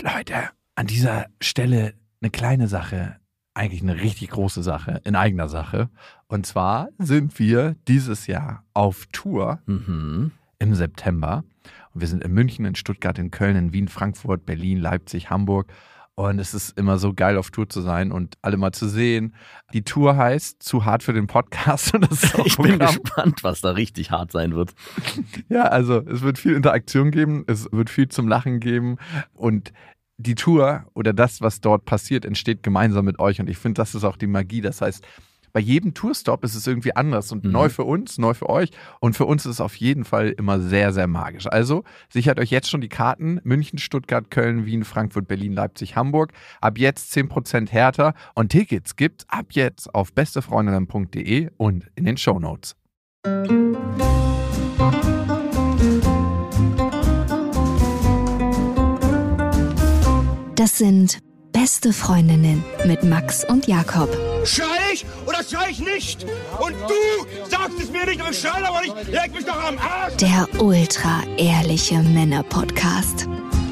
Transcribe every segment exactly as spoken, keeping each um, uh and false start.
Leute, an dieser Stelle eine kleine Sache, eigentlich eine richtig große Sache, in eigener Sache. Und zwar sind wir dieses Jahr auf Tour Mhm. im September. Und wir sind in München, in Stuttgart, in Köln, in Wien, Frankfurt, Berlin, Leipzig, Hamburg. Und es ist immer so geil, auf Tour zu sein und alle mal zu sehen. Die Tour heißt Zu hart für den Podcast. Und das ist auch Ich bin Programm. gespannt, was da richtig hart sein wird. Ja, also es wird viel Interaktion geben, es wird viel zum Lachen geben und die Tour oder das, was dort passiert, entsteht gemeinsam mit euch und ich finde, das ist auch die Magie. Das heißt, bei jedem Tourstop ist es irgendwie anders und Mhm. neu für uns, neu für euch und für uns ist es auf jeden Fall immer sehr, sehr magisch. Also sichert euch jetzt schon die Karten: München, Stuttgart, Köln, Wien, Frankfurt, Berlin, Leipzig, Hamburg. Ab jetzt zehn Prozent härter und Tickets gibt's ab jetzt auf bestefreundinnen punkt de und in den Shownotes. Das sind Beste Freundinnen mit Max und Jakob. Schrei ich oder schrei ich nicht? Und du sagst es mir nicht, aber ich schrei aber nicht. Leg mich doch am Arsch. Der ultra-ehrliche Männer-Podcast.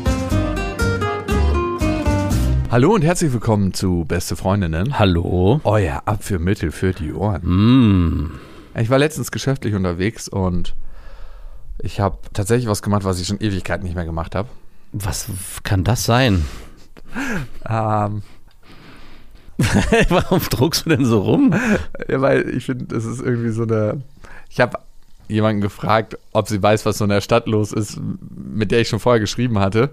Hallo und herzlich willkommen zu Beste Freundinnen. Hallo. Euer Abführmittel für die Ohren. Mm. Ich war letztens geschäftlich unterwegs und ich habe tatsächlich was gemacht, was ich schon Ewigkeiten nicht mehr gemacht habe. Was kann das sein? Ähm, Warum druckst du denn so rum? ja, weil ich finde, das ist irgendwie so eine... Ich habe jemanden gefragt, ob sie weiß, was so in der Stadt los ist, mit der ich schon vorher geschrieben hatte.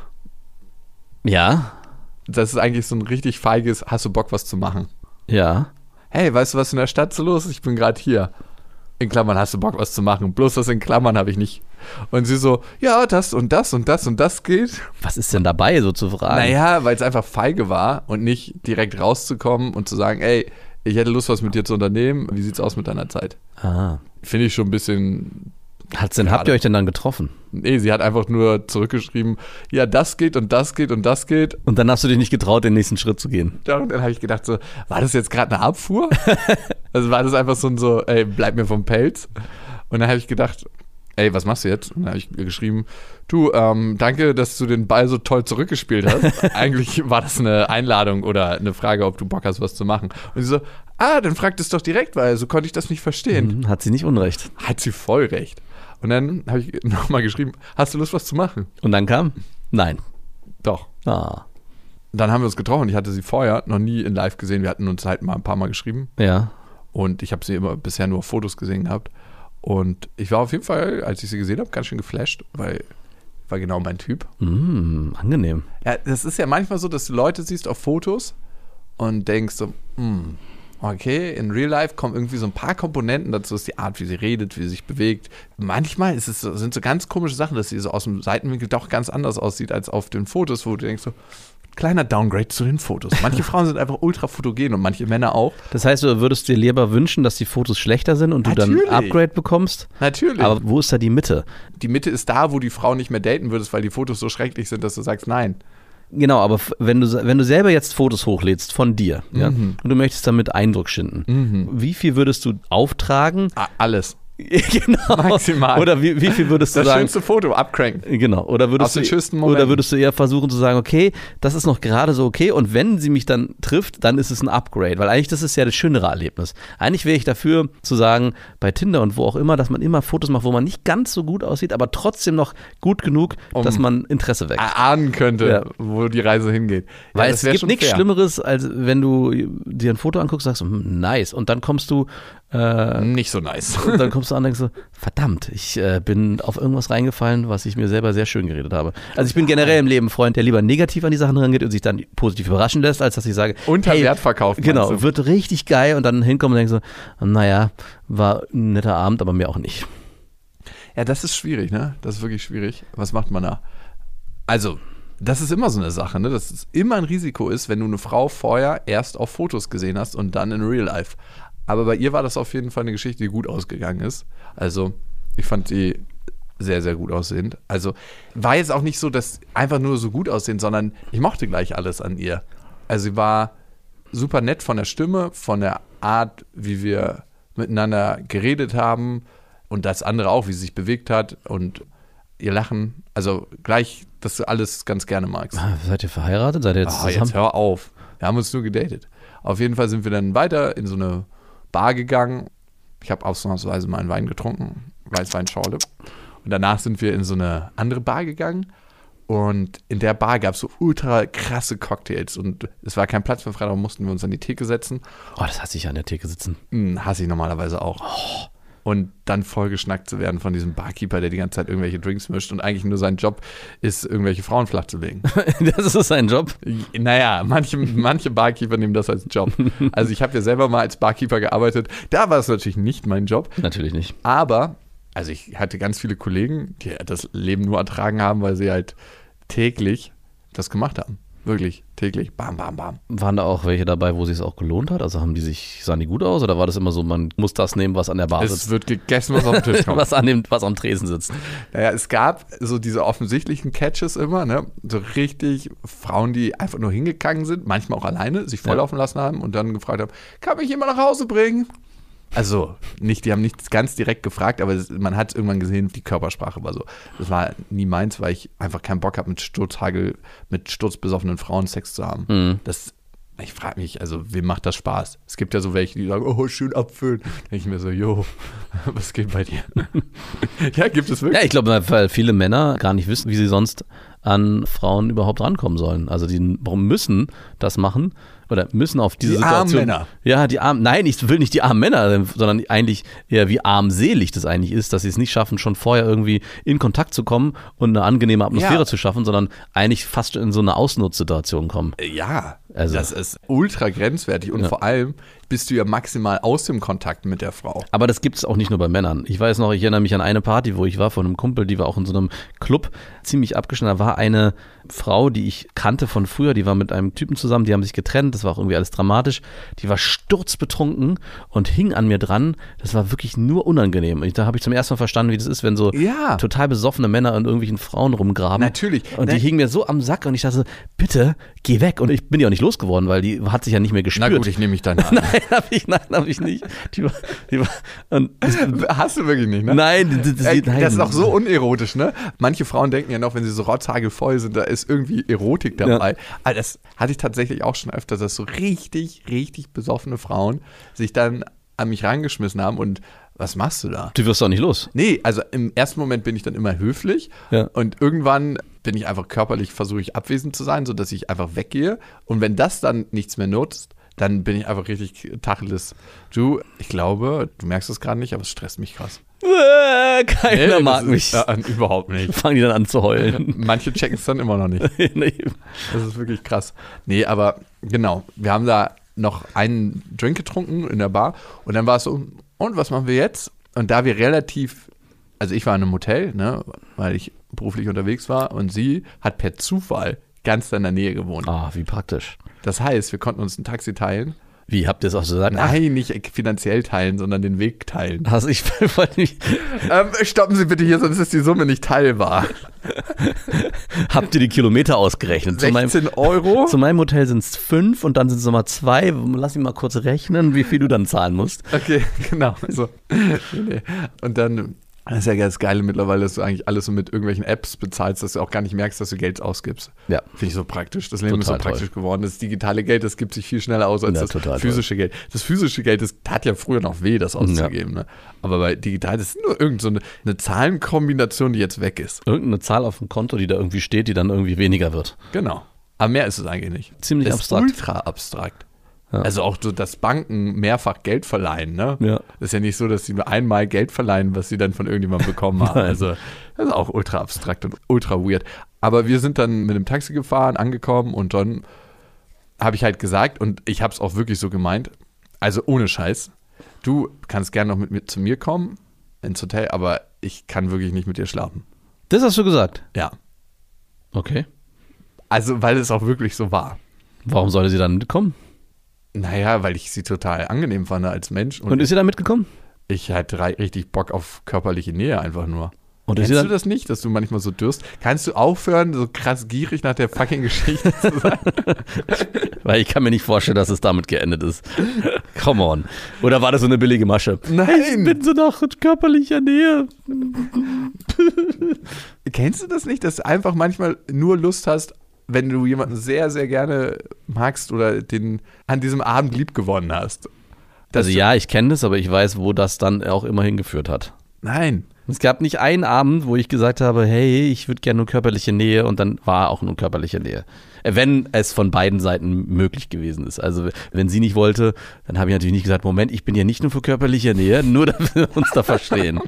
Ja, Das ist eigentlich so ein richtig feiges, hast du Bock, was zu machen? ja. Hey, weißt du, was in der Stadt so los ist? Ich bin gerade hier. In Klammern, hast du Bock, was zu machen? Bloß das in Klammern habe ich nicht. Und sie so, ja, das und das und das und das geht. Was ist denn dabei, so zu fragen? Naja, weil es einfach feige war und nicht direkt rauszukommen und zu sagen, ey, ich hätte Lust, was mit dir zu unternehmen. Wie sieht's aus mit deiner Zeit? Ah. Finde ich schon ein bisschen... Hat's denn, habt ihr euch denn dann getroffen? Nee, sie hat einfach nur zurückgeschrieben, ja, das geht und das geht und das geht. Und dann hast du dich nicht getraut, den nächsten Schritt zu gehen. Ja, und dann habe ich gedacht so, war das jetzt gerade eine Abfuhr? Also war das einfach so ein so, ey, bleib mir vom Pelz. Und dann habe ich gedacht, ey, was machst du jetzt? Und dann habe ich geschrieben, du, ähm, danke, dass du den Ball so toll zurückgespielt hast. Eigentlich war das eine Einladung oder eine Frage, ob du Bock hast, was zu machen. Und sie so, ah, dann fragt es doch direkt, weil so konnte ich das nicht verstehen. Hm, Hat sie nicht unrecht. Hat sie voll recht. Und dann habe ich nochmal geschrieben, hast du Lust, was zu machen? Und dann kam? Nein. Doch. Ah. Dann haben wir uns getroffen. Ich hatte sie vorher noch nie in live gesehen. Wir hatten uns halt mal ein paar Mal geschrieben. Ja. Und ich habe sie immer bisher nur auf Fotos gesehen gehabt. Und ich war auf jeden Fall, als ich sie gesehen habe, ganz schön geflasht, weil war genau mein Typ. Mm, angenehm. Ja, das ist ja manchmal so, dass du Leute siehst auf Fotos und denkst so, hm, okay, in Real Life kommen irgendwie so ein paar Komponenten dazu, ist die Art, wie sie redet, wie sie sich bewegt. Manchmal ist es so, sind so ganz komische Sachen, dass sie so aus dem Seitenwinkel doch ganz anders aussieht als auf den Fotos, wo du denkst so, kleiner Downgrade zu den Fotos. Manche Frauen sind einfach ultra fotogen und manche Männer auch. Das heißt, du würdest dir lieber wünschen, dass die Fotos schlechter sind und du Natürlich. dann ein Upgrade bekommst? Natürlich. Aber wo ist da die Mitte? Die Mitte ist da, wo die Frau nicht mehr daten würdest, weil die Fotos so schrecklich sind, dass du sagst, nein. Genau, aber f- wenn du, wenn du selber jetzt Fotos hochlädst von dir, ja, Mhm. und du möchtest damit Eindruck schinden, Mhm. wie viel würdest du auftragen? Ah, alles. Genau. Maximal. Oder wie, wie viel würdest du Das sagen? schönste Foto, abcranken. Genau. Oder Aus würdest, den du, schönsten Momenten. oder würdest du eher versuchen zu sagen, okay, das ist noch gerade so okay und wenn sie mich dann trifft, dann ist es ein Upgrade, weil eigentlich das ist ja das schönere Erlebnis. Eigentlich wäre ich dafür zu sagen, bei Tinder und wo auch immer, dass man immer Fotos macht, wo man nicht ganz so gut aussieht, aber trotzdem noch gut genug, Um dass man Interesse weckt. Erahnen könnte, Ja. wo die Reise hingeht. Ja, Weil das es wär gibt schon nichts fair. Schlimmeres, als wenn du dir ein Foto anguckst und sagst, hm, nice. Und dann kommst du äh, Nicht so nice. und dann kommst du an und denkst so, verdammt, ich äh, bin auf irgendwas reingefallen, was ich mir selber sehr schön geredet habe. Also ich bin generell im Leben ein Freund, der lieber negativ an die Sachen rangeht und sich dann positiv überraschen lässt, als dass ich sage, Unter hey, Wert verkauft. genau, meinst du? wird richtig geil und dann hinkommen und denkst so, naja, war ein netter Abend, aber mir auch nicht. Ja, das ist schwierig, ne? Das ist wirklich schwierig. Was macht man da? Also, das ist immer so eine Sache, ne? Dass es immer ein Risiko ist, wenn du eine Frau vorher erst auf Fotos gesehen hast und dann in Real Life. Aber bei ihr war das auf jeden Fall eine Geschichte, die gut ausgegangen ist. Also, ich fand die sehr, sehr gut aussehend. Also, war jetzt auch nicht so, dass einfach nur so gut aussehen, sondern ich mochte gleich alles an ihr. Also, sie war super nett von der Stimme, von der Art, wie wir miteinander geredet haben und das andere auch, wie sie sich bewegt hat und ihr Lachen, also gleich, dass du alles ganz gerne magst. Seid ihr verheiratet? Seid ihr jetzt Oh, zusammen? jetzt hör auf. Wir haben uns nur gedatet. Auf jeden Fall sind wir dann weiter in so eine Bar gegangen. Ich habe ausnahmsweise mal einen Wein getrunken, Weißweinschorle. Und danach sind wir in so eine andere Bar gegangen. Und in der Bar gab es so ultra krasse Cocktails. Und es war kein Platz mehr frei, da mussten wir uns an die Theke setzen. Oh, das hasse ich an der Theke sitzen. Hm, hasse ich normalerweise auch. Oh. Und dann vollgeschnackt zu werden von diesem Barkeeper, der die ganze Zeit irgendwelche Drinks mischt und eigentlich nur sein Job ist, irgendwelche Frauen flach zu legen. Das ist sein Job? Naja, manche, manche Barkeeper nehmen das als Job. Also ich habe ja selber mal als Barkeeper gearbeitet. Da war es natürlich nicht mein Job. Natürlich nicht. Aber, also ich hatte ganz viele Kollegen, die das Leben nur ertragen haben, weil sie halt täglich das gemacht haben. Wirklich, täglich. Bam, bam, bam. Waren da auch welche dabei, wo sich es auch gelohnt hat? Also haben die sich, sahen die gut aus? Oder war das immer so, man muss das nehmen, was an der Bar sitzt? Es wird gegessen, was auf dem Tisch kommt. was, an dem, was am Tresen sitzt. Naja, es gab so diese offensichtlichen Catches immer, ne? So richtig Frauen, die einfach nur hingegangen sind, manchmal auch alleine, sich volllaufen lassen haben und dann gefragt haben, kann mich jemand nach Hause bringen? Also, nicht, die haben nicht ganz direkt gefragt, aber das, man hat irgendwann gesehen, die Körpersprache war so. Das war nie meins, weil ich einfach keinen Bock habe, mit Sturzhagel, mit sturzbesoffenen Frauen Sex zu haben. Mhm. Das, ich frage mich, also, wem macht das Spaß? Es gibt ja so welche, die sagen, oh, schön abfüllen. Da denke ich mir so, jo, was geht bei dir? Ja, gibt es wirklich. Ja, ich glaube, weil viele Männer gar nicht wissen, wie sie sonst an Frauen überhaupt rankommen sollen. Also, die müssen das machen. Oder müssen auf diese die Situation. Armen Männer. Ja, die armen, nein, ich will nicht die armen Männer, sondern eigentlich eher wie armselig das eigentlich ist, dass sie es nicht schaffen, schon vorher irgendwie in Kontakt zu kommen und eine angenehme Atmosphäre ja. zu schaffen, sondern eigentlich fast in so eine Ausnutzsituation kommen. Ja, also, das ist ultra grenzwertig und ja. vor allem bist du ja maximal aus dem Kontakt mit der Frau. Aber das gibt es auch nicht nur bei Männern. Ich weiß noch, ich erinnere mich an eine Party, wo ich war von einem Kumpel, die war auch in so einem Club ziemlich abgeschnitten. Da war eine Frau, die ich kannte von früher, die war mit einem Typen zusammen, die haben sich getrennt, das war auch irgendwie alles dramatisch. Die war sturzbetrunken und hing an mir dran. Das war wirklich nur unangenehm. Und da habe ich zum ersten Mal verstanden, wie das ist, wenn so ja. total besoffene Männer an irgendwelchen Frauen rumgraben. Natürlich. Und die hing mir so am Sack und ich dachte, bitte, geh weg. Und ich bin ja auch nicht losgeworden, weil die hat sich ja nicht mehr gespürt. Na gut, ich nehme mich dann an. Nein, hab ich, nein, hab ich nicht. Die war, die war, und das, hast du wirklich nicht, ne? Nein, das, das, Ey, nein. Das ist auch so unerotisch, ne? Manche Frauen denken ja noch, wenn sie so rotzhagelvoll sind, da ist irgendwie Erotik dabei. Ja. Aber das hatte ich tatsächlich auch schon öfter, dass so richtig, richtig besoffene Frauen sich dann an mich reingeschmissen haben und was machst du da? Du wirst doch nicht los. Nee, also im ersten Moment bin ich dann immer höflich ja. und irgendwann bin ich einfach körperlich, versuche ich abwesend zu sein, sodass ich einfach weggehe und wenn das dann nichts mehr nutzt, dann bin ich einfach richtig Tacheles. Du, ich glaube, du merkst es gerade nicht, aber es stresst mich krass. Äh, keiner nee, mag ist, mich. Äh, überhaupt nicht. Fangen die dann an zu heulen. Manche checken es dann immer noch nicht. Nee. Das ist wirklich krass. Nee, aber genau, wir haben da noch einen Drink getrunken in der Bar und dann war es so, und was machen wir jetzt? Und da wir relativ, also ich war in einem Hotel, ne, weil ich beruflich unterwegs war und sie hat per Zufall ganz in der Nähe gewohnt. Ah, wie praktisch. Das heißt, wir konnten uns ein Taxi teilen. Wie, habt ihr es auch so gesagt? Nein, nicht finanziell teilen, sondern den Weg teilen. Also ich wollte nicht. Ähm, stoppen Sie bitte hier, sonst ist die Summe nicht teilbar. Habt ihr die Kilometer ausgerechnet? sechzehn Euro? Zu meinem Hotel sind es fünf und dann sind es nochmal zwei. Lass mich mal kurz rechnen, wie viel du dann zahlen musst. Okay, genau. So. Und dann, das ist ja ganz geil mittlerweile, dass du eigentlich alles so mit irgendwelchen Apps bezahlst, dass du auch gar nicht merkst, dass du Geld ausgibst. Ja. Finde ich so praktisch. Das Leben Total ist so praktisch toll. geworden. Das digitale Geld, das gibt sich viel schneller aus als Ja, das physische toll. Geld. Das physische Geld, das tat ja früher noch weh, das auszugeben. Ja. Ne? Aber bei digital, das ist nur irgend so eine, eine Zahlenkombination, die jetzt weg ist. Irgendeine Zahl auf dem Konto, die da irgendwie steht, die dann irgendwie weniger wird. Genau. Aber mehr ist es eigentlich nicht. Ziemlich das abstrakt. Ist ultra abstrakt. Ja. Also auch so, dass Banken mehrfach Geld verleihen, ne? Ja. Das ist ja nicht so, dass sie nur einmal Geld verleihen, was sie dann von irgendjemandem bekommen haben. Also das ist auch ultra abstrakt und ultra weird. Aber wir sind dann mit dem Taxi gefahren, angekommen und dann habe ich halt gesagt, und ich habe es auch wirklich so gemeint, also ohne Scheiß, du kannst gerne noch mit mir zu mir kommen ins Hotel, aber ich kann wirklich nicht mit dir schlafen. Das hast du gesagt? Ja. Okay. Also, weil es auch wirklich so war. Warum sollte sie dann mitkommen? Naja, weil ich sie total angenehm fand als Mensch. Und, und ist sie da mitgekommen? Ich hatte richtig Bock auf körperliche Nähe einfach nur. Und Kennst dann, du das nicht, dass du manchmal so dürst? Kannst du aufhören, so krass gierig nach der fucking Geschichte zu sein? Weil ich kann mir nicht vorstellen, dass es damit geendet ist. Come on. Oder war das so eine billige Masche? Nein. Ich bin so nach körperlicher Nähe. Kennst du das nicht, dass du einfach manchmal nur Lust hast, wenn du jemanden sehr, sehr gerne magst oder den an diesem Abend lieb gewonnen hast? Dass Also ja, ich kenne das, aber ich weiß, wo das dann auch immer hingeführt hat. Nein. Es gab nicht einen Abend, wo ich gesagt habe, hey, ich würde gerne nur körperliche Nähe und dann war auch nur körperliche Nähe. Wenn es von beiden Seiten möglich gewesen ist. Also wenn sie nicht wollte, dann habe ich natürlich nicht gesagt, Moment, ich bin ja nicht nur für körperliche Nähe, nur damit wir uns da verstehen.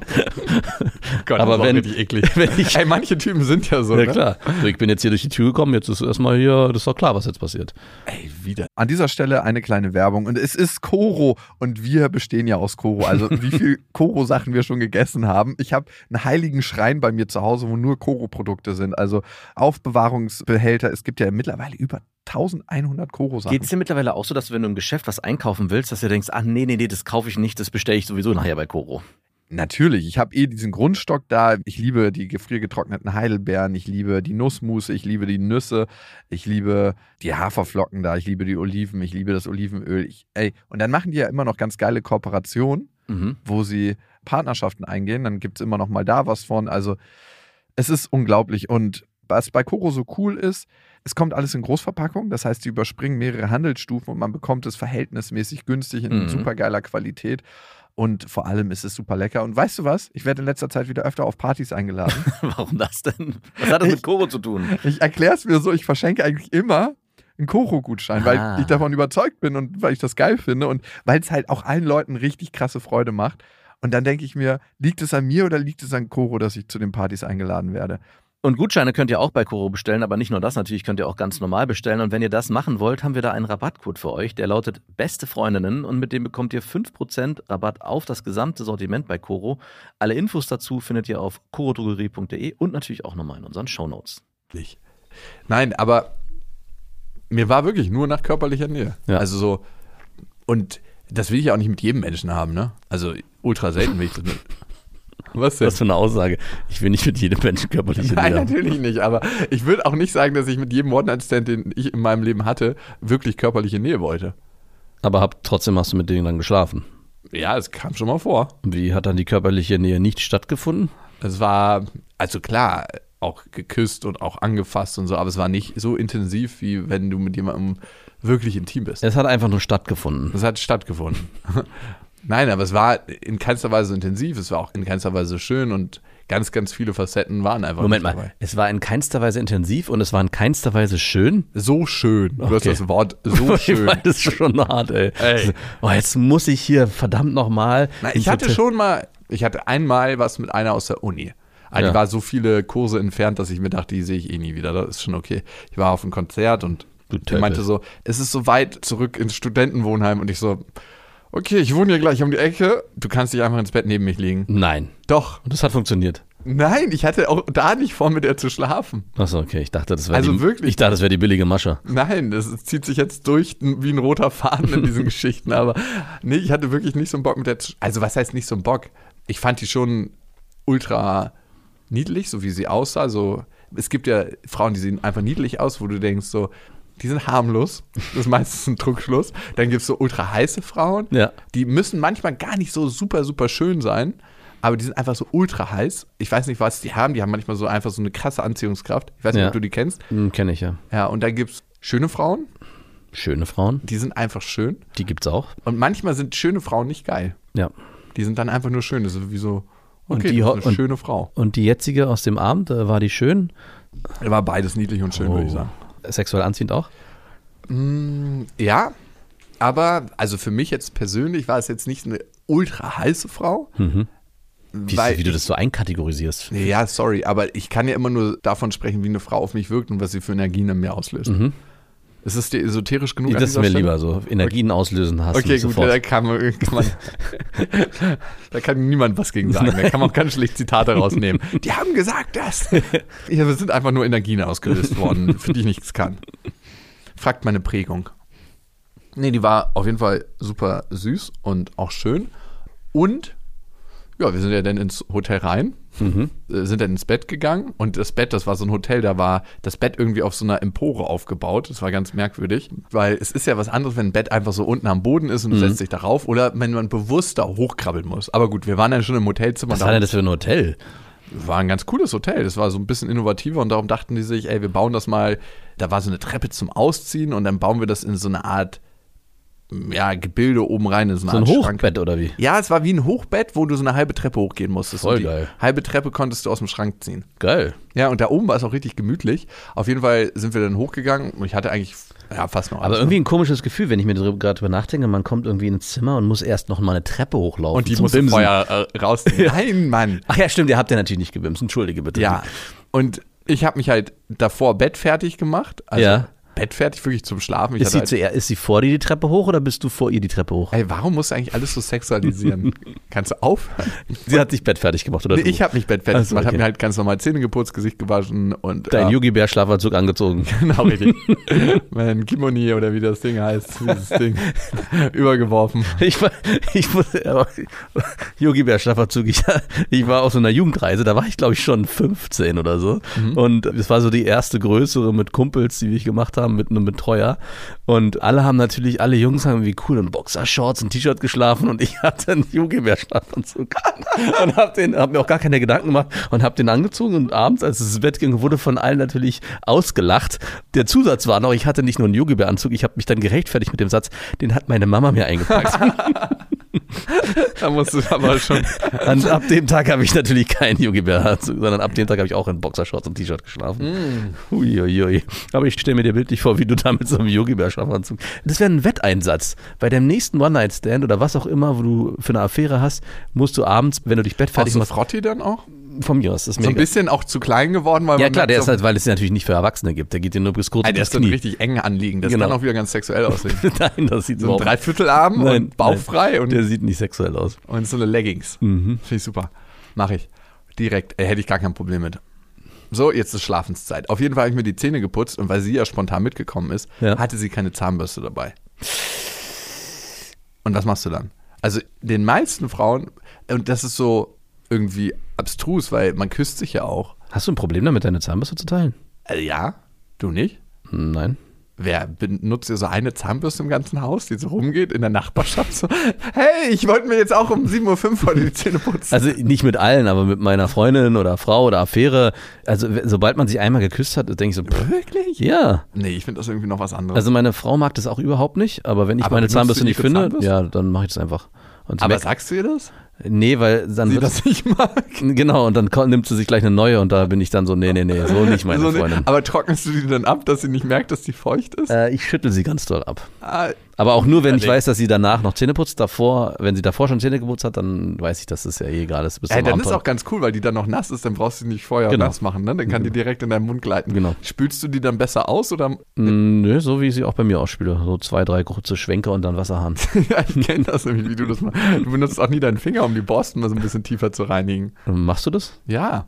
Gott, aber das wenn, richtig eklig. wenn ich, Ey, manche Typen sind ja so, ja ne? klar, so, ich bin jetzt hier durch die Tür gekommen, jetzt ist erstmal hier, das ist doch klar, was jetzt passiert. Ey, wieder. An dieser Stelle eine kleine Werbung und es ist Koro und wir bestehen ja aus Koro. Also wie viel Koro-Sachen wir schon gegessen haben. Ich habe einen heiligen Schrein bei mir zu Hause, wo nur Koro-Produkte sind. Also Aufbewahrungsbehälter. Es gibt ja mittlerweile über eintausendeinhundert Koro-Sachen. Geht es dir mittlerweile auch so, dass du, wenn du im Geschäft was einkaufen willst, dass du denkst, ach nee, nee, nee, das kaufe ich nicht, das bestelle ich sowieso nachher bei Koro? Natürlich, ich habe eh diesen Grundstock da. Ich liebe die gefriergetrockneten Heidelbeeren, ich liebe die Nussmusse, ich liebe die Nüsse, ich liebe die Haferflocken da, ich liebe die Oliven, ich liebe das Olivenöl. Ich, ey, und dann machen die ja immer noch ganz geile Kooperationen, Mhm. wo sie Partnerschaften eingehen. Dann gibt es immer noch mal da was von. Also es ist unglaublich. Und was bei Koro so cool ist, es kommt alles in Großverpackung. Das heißt, sie überspringen mehrere Handelsstufen und man bekommt es verhältnismäßig günstig in Mhm. super geiler Qualität. Und vor allem ist es super lecker. Und weißt du was? Ich werde in letzter Zeit wieder öfter auf Partys eingeladen. Warum das denn? Was hat das mit Koro zu tun? Ich erkläre es mir so, ich verschenke eigentlich immer einen Koro-Gutschein, Ah. weil ich davon überzeugt bin und weil ich das geil finde und weil es halt auch allen Leuten richtig krasse Freude macht. Und dann denke ich mir, liegt es an mir oder liegt es an Koro, dass ich zu den Partys eingeladen werde? Und Gutscheine könnt ihr auch bei Koro bestellen, aber nicht nur das, natürlich könnt ihr auch ganz normal bestellen. Und wenn ihr das machen wollt, haben wir da einen Rabattcode für euch, der lautet Beste Freundinnen und mit dem bekommt ihr fünf Prozent Rabatt auf das gesamte Sortiment bei Koro. Alle Infos dazu findet ihr auf korodrogerie punkt de und natürlich auch nochmal in unseren Shownotes. Nicht. Nein, aber mir war wirklich nur nach körperlicher Nähe. Ja. Also so, und das will ich ja auch nicht mit jedem Menschen haben, ne? Also ultra selten will ich das mit. Was denn? Was für eine Aussage. Ich will nicht mit jedem Menschen körperliche Nein, Nähe haben. natürlich nicht, aber ich würde auch nicht sagen, dass ich mit jedem One-Night-Stand, den ich in meinem Leben hatte, wirklich körperliche Nähe wollte. Aber hab, trotzdem hast du mit denen dann geschlafen. Ja, es kam schon mal vor. Wie hat dann die körperliche Nähe nicht stattgefunden? Es war, also klar, auch geküsst und auch angefasst und so, aber es war nicht so intensiv, wie wenn du mit jemandem wirklich intim bist. Es hat einfach nur stattgefunden. Das hat stattgefunden. Nein, aber es war in keinster Weise intensiv, es war auch in keinster Weise schön und ganz, ganz viele Facetten waren einfach Moment nicht mal, dabei. es war in keinster Weise intensiv und es war in keinster Weise schön? So schön. Du hast Okay. das Wort so Ich schön. meine, das ist schon hart, ey. Ey. Oh, jetzt muss ich hier verdammt nochmal. Na, ich hatte schon mal, ich hatte einmal was mit einer aus der Uni. Aber Ja. die war so viele Kurse entfernt, dass ich mir dachte, die sehe ich eh nie wieder. Das ist schon okay. Ich war auf einem Konzert und Du die meinte so, es ist so weit zurück ins Studentenwohnheim und ich so, okay, ich wohne hier gleich um die Ecke, du kannst dich einfach ins Bett neben mich legen. Nein. Doch. Und das hat funktioniert. Nein, ich hatte auch da nicht vor, mit der zu schlafen. Achso, okay. Ich dachte, das wäre Also die, wirklich? Ich dachte, das wäre die billige Masche. Nein, das zieht sich jetzt durch wie ein roter Faden in diesen Geschichten, aber nee, ich hatte wirklich nicht so einen Bock mit der, zu, also was heißt nicht so einen Bock? Ich fand die schon ultra niedlich, so wie sie aussah, so, es gibt ja Frauen, die sehen einfach niedlich aus, wo du denkst so, die sind harmlos, das ist meistens ein Druckschluss. Dann gibt es so ultra heiße Frauen, Ja. die müssen manchmal gar nicht so super, super schön sein, aber die sind einfach so ultra heiß. Ich weiß nicht, was die haben, die haben manchmal so einfach so eine krasse Anziehungskraft. Ich weiß nicht, Ja. ob du die kennst. Hm, kenn ich ja. Ja, und dann gibt es schöne Frauen, Schöne Frauen, die sind einfach schön. die gibt's auch. Und manchmal sind schöne Frauen nicht geil. Ja. Die sind dann einfach nur schön. Das ist wie so, okay, Und die das ho- ist eine und- schöne Frau. Und die jetzige aus dem Abend, äh, war die schön? War beides niedlich und schön, würde ich Oh. sagen. Sexuell anziehend auch? Mm, ja, aber also für mich jetzt persönlich war es jetzt nicht eine ultra heiße Frau. Mhm. Wie, weil wie du ich- das so einkategorisierst. Ja, sorry, aber ich kann ja immer nur davon sprechen, wie eine Frau auf mich wirkt und was sie für Energien in mir auslöst. Mhm. Ist es dir esoterisch genug? an Das ist dieser mir Stelle? lieber so. Energien auslösen hast du Okay, mich gut, sofort. da kann, man, kann man da kann niemand was gegen sagen. Da kann man auch ganz schlecht Zitate rausnehmen. Die haben gesagt das. Ja, es sind einfach nur Energien ausgelöst worden, für die ich nichts kann. Fragt meine Prägung. Nee, die war auf jeden Fall super süß und auch schön. Und ja, wir sind ja dann ins Hotel rein, mhm. sind dann ins Bett gegangen und das Bett, das war so ein Hotel, da war das Bett irgendwie auf so einer Empore aufgebaut. Das war ganz merkwürdig, weil es ist ja was anderes, wenn ein Bett einfach so unten am Boden ist und du mhm. setzt dich darauf oder wenn man bewusst da hochkrabbeln muss. Aber gut, wir waren dann schon im Hotelzimmer. Was war denn das für ein Hotel? War ein ganz cooles Hotel. Das war so ein bisschen innovativer und darum dachten die sich, ey, wir bauen das mal, da war so eine Treppe zum Ausziehen und dann bauen wir das in so eine Art ja, Gebilde oben rein in so eine So ein Art Hochbett Schrank. oder wie? Ja, es war wie ein Hochbett, wo du so eine halbe Treppe hochgehen musstest. Voll und die geil. Halbe Treppe konntest du aus dem Schrank ziehen. Geil. Ja, und da oben war es auch richtig gemütlich. Auf jeden Fall sind wir dann hochgegangen und ich hatte eigentlich ja, fast noch alles. Aber irgendwie ein komisches Gefühl, wenn ich mir gerade drüber nachdenke, man kommt irgendwie ins Zimmer und muss erst noch mal eine Treppe hochlaufen. Und die zum muss Bimsen. vorher äh, rausziehen. Nein, Mann. Ach ja, stimmt, ihr habt ja natürlich nicht gebimst. Entschuldige bitte. Ja, und ich habe mich halt davor bettfertig gemacht. Also Ja. bettfertig wirklich zum Schlafen. Ich Ist hatte sie, halt, zuerst, ist sie vor dir die Treppe hoch oder bist du vor ihr die Treppe hoch? ey, warum musst du eigentlich alles so sexualisieren? Kannst du aufhören? Sie hat dich bettfertig gemacht, oder Nee, du? ich habe mich bettfertig Ach so, gemacht, habe okay. mir halt ganz normal Zähne geputzt, Gesicht gewaschen und Dein äh, Yogi-Bär-Schlafanzug angezogen. genau richtig. Mein Kimoni oder wie das Ding heißt, dieses Ding übergeworfen. Ich war, ich muss, aber Yogi-Bär-Schlafanzug, ich, ich war auf so einer Jugendreise, da war ich glaube ich schon fünfzehn oder so. Mhm. Und es war so die erste größere mit Kumpels, die wir gemacht haben, mit einem Betreuer. Und alle haben natürlich, alle Jungs haben wie cool in Boxershorts, ein T-Shirt geschlafen und ich hatte einen Yogi-Bär-Schlafanzug an und hab, den, hab mir auch gar keine Gedanken gemacht und hab den angezogen und abends, als es ins Bett ging, wurde von allen natürlich ausgelacht. Der Zusatz war noch, ich hatte nicht nur einen Yogi-Bär-Anzug, ich habe mich dann gerechtfertigt mit dem Satz, den hat meine Mama mir eingepackt. Da musst du aber schon. Und ab dem Tag habe ich natürlich keinen Yogi-Bär-Anzug, sondern ab dem Tag habe ich auch in Boxershorts und T-Shirt geschlafen. Mm. Uiuiui. Aber ich stelle mir dir bildlich vor, wie du da mit so einem Yogi-Bär-Schlafanzug. Das wäre ein Wetteinsatz. Bei dem nächsten One-Night-Stand oder was auch immer, wo du für eine Affäre hast, musst du abends, wenn du dich bettfertig Auch so machst, Frotti dann auch? von mir aus, das ist So ein mega. bisschen auch zu klein geworden, weil Ja man klar, der merkt ist so, halt, weil es natürlich nicht für Erwachsene gibt. Der geht dir nur bis kurz Ey, der ins ist dann Knie. richtig eng anliegend. Das Genau. kann auch wieder ganz sexuell aussehen. Nein, das sieht So ein überhaupt Dreiviertelarm Nein, und bauchfrei und, Der sieht nicht sexuell aus. und so eine Leggings. Mhm. Finde ich super. Mache ich. Direkt. Äh, hätte ich gar kein Problem mit. So, jetzt ist Schlafenszeit. Auf jeden Fall habe ich mir die Zähne geputzt und weil sie ja spontan mitgekommen ist, Ja. hatte sie keine Zahnbürste dabei. Und was machst du dann? Also den meisten Frauen, und das ist so irgendwie abstrus, weil man küsst sich ja auch. Hast du ein Problem damit, deine Zahnbürste zu teilen? Äh, ja, du nicht? Nein. Wer benutzt ja so eine Zahnbürste im ganzen Haus, die so rumgeht in der Nachbarschaft? So, hey, ich wollte mir jetzt auch um sieben Uhr fünf heute die Zähne putzen. Also nicht mit allen, aber mit meiner Freundin oder Frau oder Affäre. Also sobald man sich einmal geküsst hat, denke ich so, pff, Wirklich? ja. Nee, ich finde das irgendwie noch was anderes. Also meine Frau mag das auch überhaupt nicht, aber wenn ich Aber meine benutzt du Zahnbürste die nicht für finde, Zahnbürste? ja, dann mache ich das einfach. Und sie Aber merkt- sagst du ihr das? nee, weil dann Sie wird das nicht mag? genau, und dann ko- nimmt sie sich gleich eine neue und da bin ich dann so, nee, nee, nee, so nicht meine So, ne- Freundin. Aber trocknest du die dann ab, dass sie nicht merkt, dass die feucht ist? Äh, ich schüttel sie ganz doll ab. Ah, Aber auch nur, wenn ich nee. weiß, dass sie danach noch Zähne putzt. Davor, wenn sie davor schon Zähne geputzt hat, dann weiß ich, dass es ja eh egal ist. Bis Ey, zum dann Abend. ist auch ganz cool, weil die dann noch nass ist, dann brauchst du die nicht vorher Genau. nass machen, ne? Dann kann die direkt in deinen Mund gleiten. Genau. Spülst du die dann besser aus oder? Mm, Nö, so wie ich sie auch bei mir ausspüle. So zwei, drei kurze Schwenker und dann Wasserhahn. Ja, ich kenne das nämlich, wie du das machst. Du benutzt auch nie deinen Finger, um die Borsten mal so ein bisschen tiefer zu reinigen. Machst du das? Ja.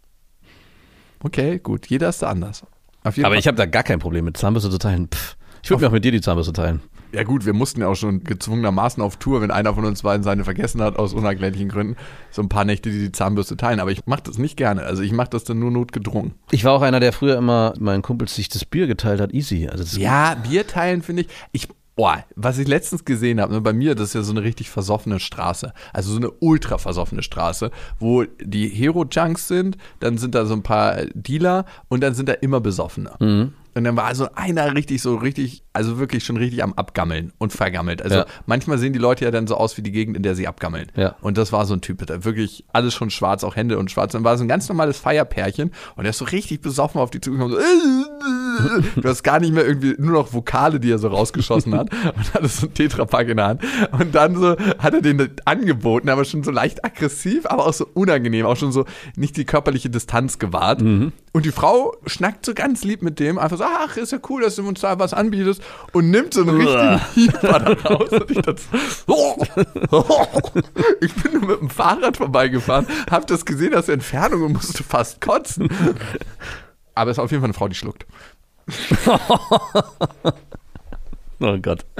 Okay, gut. Jeder ist da anders. Auf jeden Aber Fall. ich habe da gar kein Problem mit Zahnbürste zu teilen. Pff. Ich würde mir auch mit dir die Zahnbürste teilen. Ja gut, wir mussten ja auch schon gezwungenermaßen auf Tour, wenn einer von uns beiden seine vergessen hat, aus unerklärlichen Gründen, so ein paar Nächte, die die Zahnbürste teilen. Aber ich mache das nicht gerne. Also ich mache das dann nur notgedrungen. Ich war auch einer, der früher immer meinen Kumpels sich das Bier geteilt hat. Easy. Also das Ja, Bier teilen finde ich, ich, boah, was ich letztens gesehen habe, ne, bei mir, das ist ja so eine richtig versoffene Straße, also so eine ultra versoffene Straße, wo die Hero-Junks sind, dann sind da so ein paar Dealer und dann sind da immer Besoffene. Mhm. Und dann war so einer richtig so richtig, also wirklich schon richtig am Abgammeln und vergammelt. Also Ja. manchmal sehen die Leute ja dann so aus wie die Gegend, in der sie abgammeln. Ja. Und das war so ein Typ, der wirklich alles schon schwarz, auch Hände und schwarz. Dann war so ein ganz normales Feierpärchen und der ist so richtig besoffen auf die zugekommen. So, du hast gar nicht mehr irgendwie, nur noch Vokale, die er so rausgeschossen hat und hatte so ein Tetrapack in der Hand. Und dann so hat er den angeboten, aber schon so leicht aggressiv, aber auch so unangenehm, auch schon so nicht die körperliche Distanz gewahrt. Mhm. Und die Frau schnackt so ganz lieb mit dem, einfach so, ach, ist ja cool, dass du uns da was anbietest und nimmt so einen richtigen Hieber da raus. Und ich dachte, oh, oh. Ich bin nur mit dem Fahrrad vorbeigefahren, hab das gesehen aus der Entfernung und musste fast kotzen. Aber es ist auf jeden Fall eine Frau, die schluckt. Oh Gott.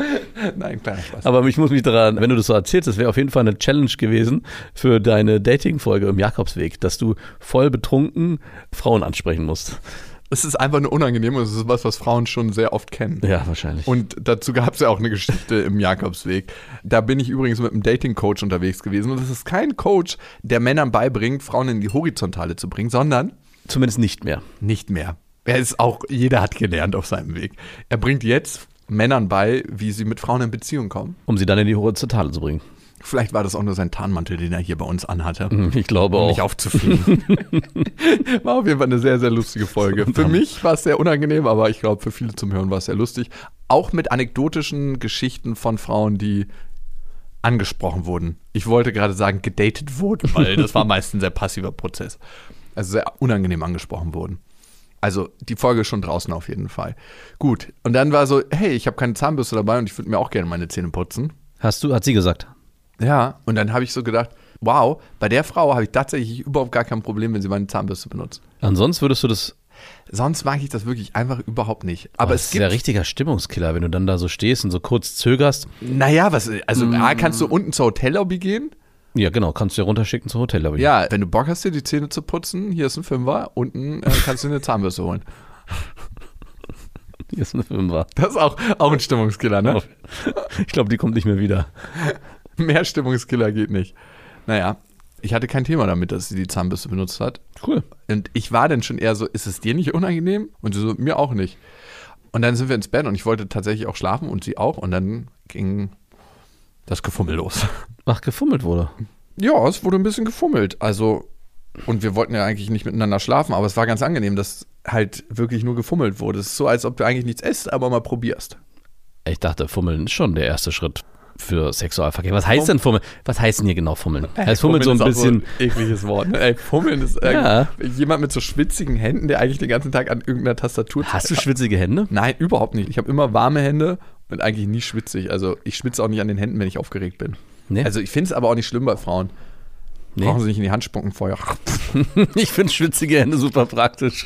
Nein, kleiner Spaß. Aber ich muss mich daran, wenn du das so erzählst, das wäre auf jeden Fall eine Challenge gewesen für deine Dating-Folge im Jakobsweg, dass du voll betrunken Frauen ansprechen musst. Es ist einfach nur unangenehm und es ist was, was Frauen schon sehr oft kennen. Ja, wahrscheinlich. Und dazu gab es ja auch eine Geschichte im Jakobsweg. Da bin ich übrigens mit einem Dating-Coach unterwegs gewesen. Und das ist kein Coach, der Männern beibringt, Frauen in die Horizontale zu bringen, sondern Zumindest nicht mehr. nicht mehr. Er ist auch, jeder hat gelernt auf seinem Weg. Er bringt jetzt Männern bei, wie sie mit Frauen in Beziehung kommen. Um sie dann in die Horizontale zu bringen. Vielleicht war das auch nur sein Tarnmantel, den er hier bei uns anhatte. Ich glaube Um auch. nicht aufzufliegen. War auf jeden Fall eine sehr, sehr lustige Folge. Für mich war es sehr unangenehm, aber ich glaube, für viele zum Hören war es sehr lustig. Auch mit anekdotischen Geschichten von Frauen, die angesprochen wurden. Ich wollte gerade sagen, gedatet wurden, weil das war meist ein sehr passiver Prozess. Also sehr unangenehm angesprochen wurden. Also die Folge ist schon draußen auf jeden Fall. Gut, und dann war so, hey, ich habe keine Zahnbürste dabei und ich würde mir auch gerne meine Zähne putzen. Hast du, hat sie gesagt. Ja, und dann habe ich so gedacht, wow, bei der Frau habe ich tatsächlich überhaupt gar kein Problem, wenn sie meine Zahnbürste benutzt. Ansonsten würdest du das. Sonst mag ich das wirklich einfach überhaupt nicht. Aber Aber das es ist gibt, ja ein richtiger Stimmungskiller, wenn du dann da so stehst und so kurz zögerst. naja, was, also A, kannst du unten zur Hotellobby gehen? Ja, genau, kannst du ja runterschicken zur Hotellobby. Ja, wenn du Bock hast, dir die Zähne zu putzen, hier ist ein Fünfer, unten äh, kannst du eine Zahnbürste holen. Hier ist eine Fünfer. Das ist auch, auch ein Stimmungskiller, ne? Ich glaube, die kommt nicht mehr wieder. Mehr Stimmungskiller geht nicht. Naja, ich hatte kein Thema damit, dass sie die Zahnbürste benutzt hat. Cool. Und ich war dann schon eher so, ist es dir nicht unangenehm? Und sie so, mir auch nicht. Und dann sind wir ins Bett und ich wollte tatsächlich auch schlafen und sie auch. Und dann ging das Gefummel los. Ach, gefummelt wurde. Ja, es wurde ein bisschen gefummelt. Also, und wir wollten ja eigentlich nicht miteinander schlafen, aber es war ganz angenehm, dass halt wirklich nur gefummelt wurde. Es ist so, als ob du eigentlich nichts isst, aber mal probierst. Ich dachte, Fummeln ist schon der erste Schritt für Sexualverkehr. Was heißt denn Fummeln? Was heißt denn hier genau Fummeln? Heißt Fummeln so ein ist auch bisschen. so ein ekliges Wort. Ne? Ey, Fummeln ist Ja. jemand mit so schwitzigen Händen, der eigentlich den ganzen Tag an irgendeiner Tastatur. Hast du schwitzige Hände? Nein, überhaupt nicht. Ich habe immer warme Hände und eigentlich nie schwitzig. Also ich schwitze auch nicht an den Händen, wenn ich aufgeregt bin. Nee. Also ich finde es aber auch nicht schlimm bei Frauen. Nee. Brauchen sie nicht in die Hand spucken vorher. Ich finde schwitzige Hände super praktisch.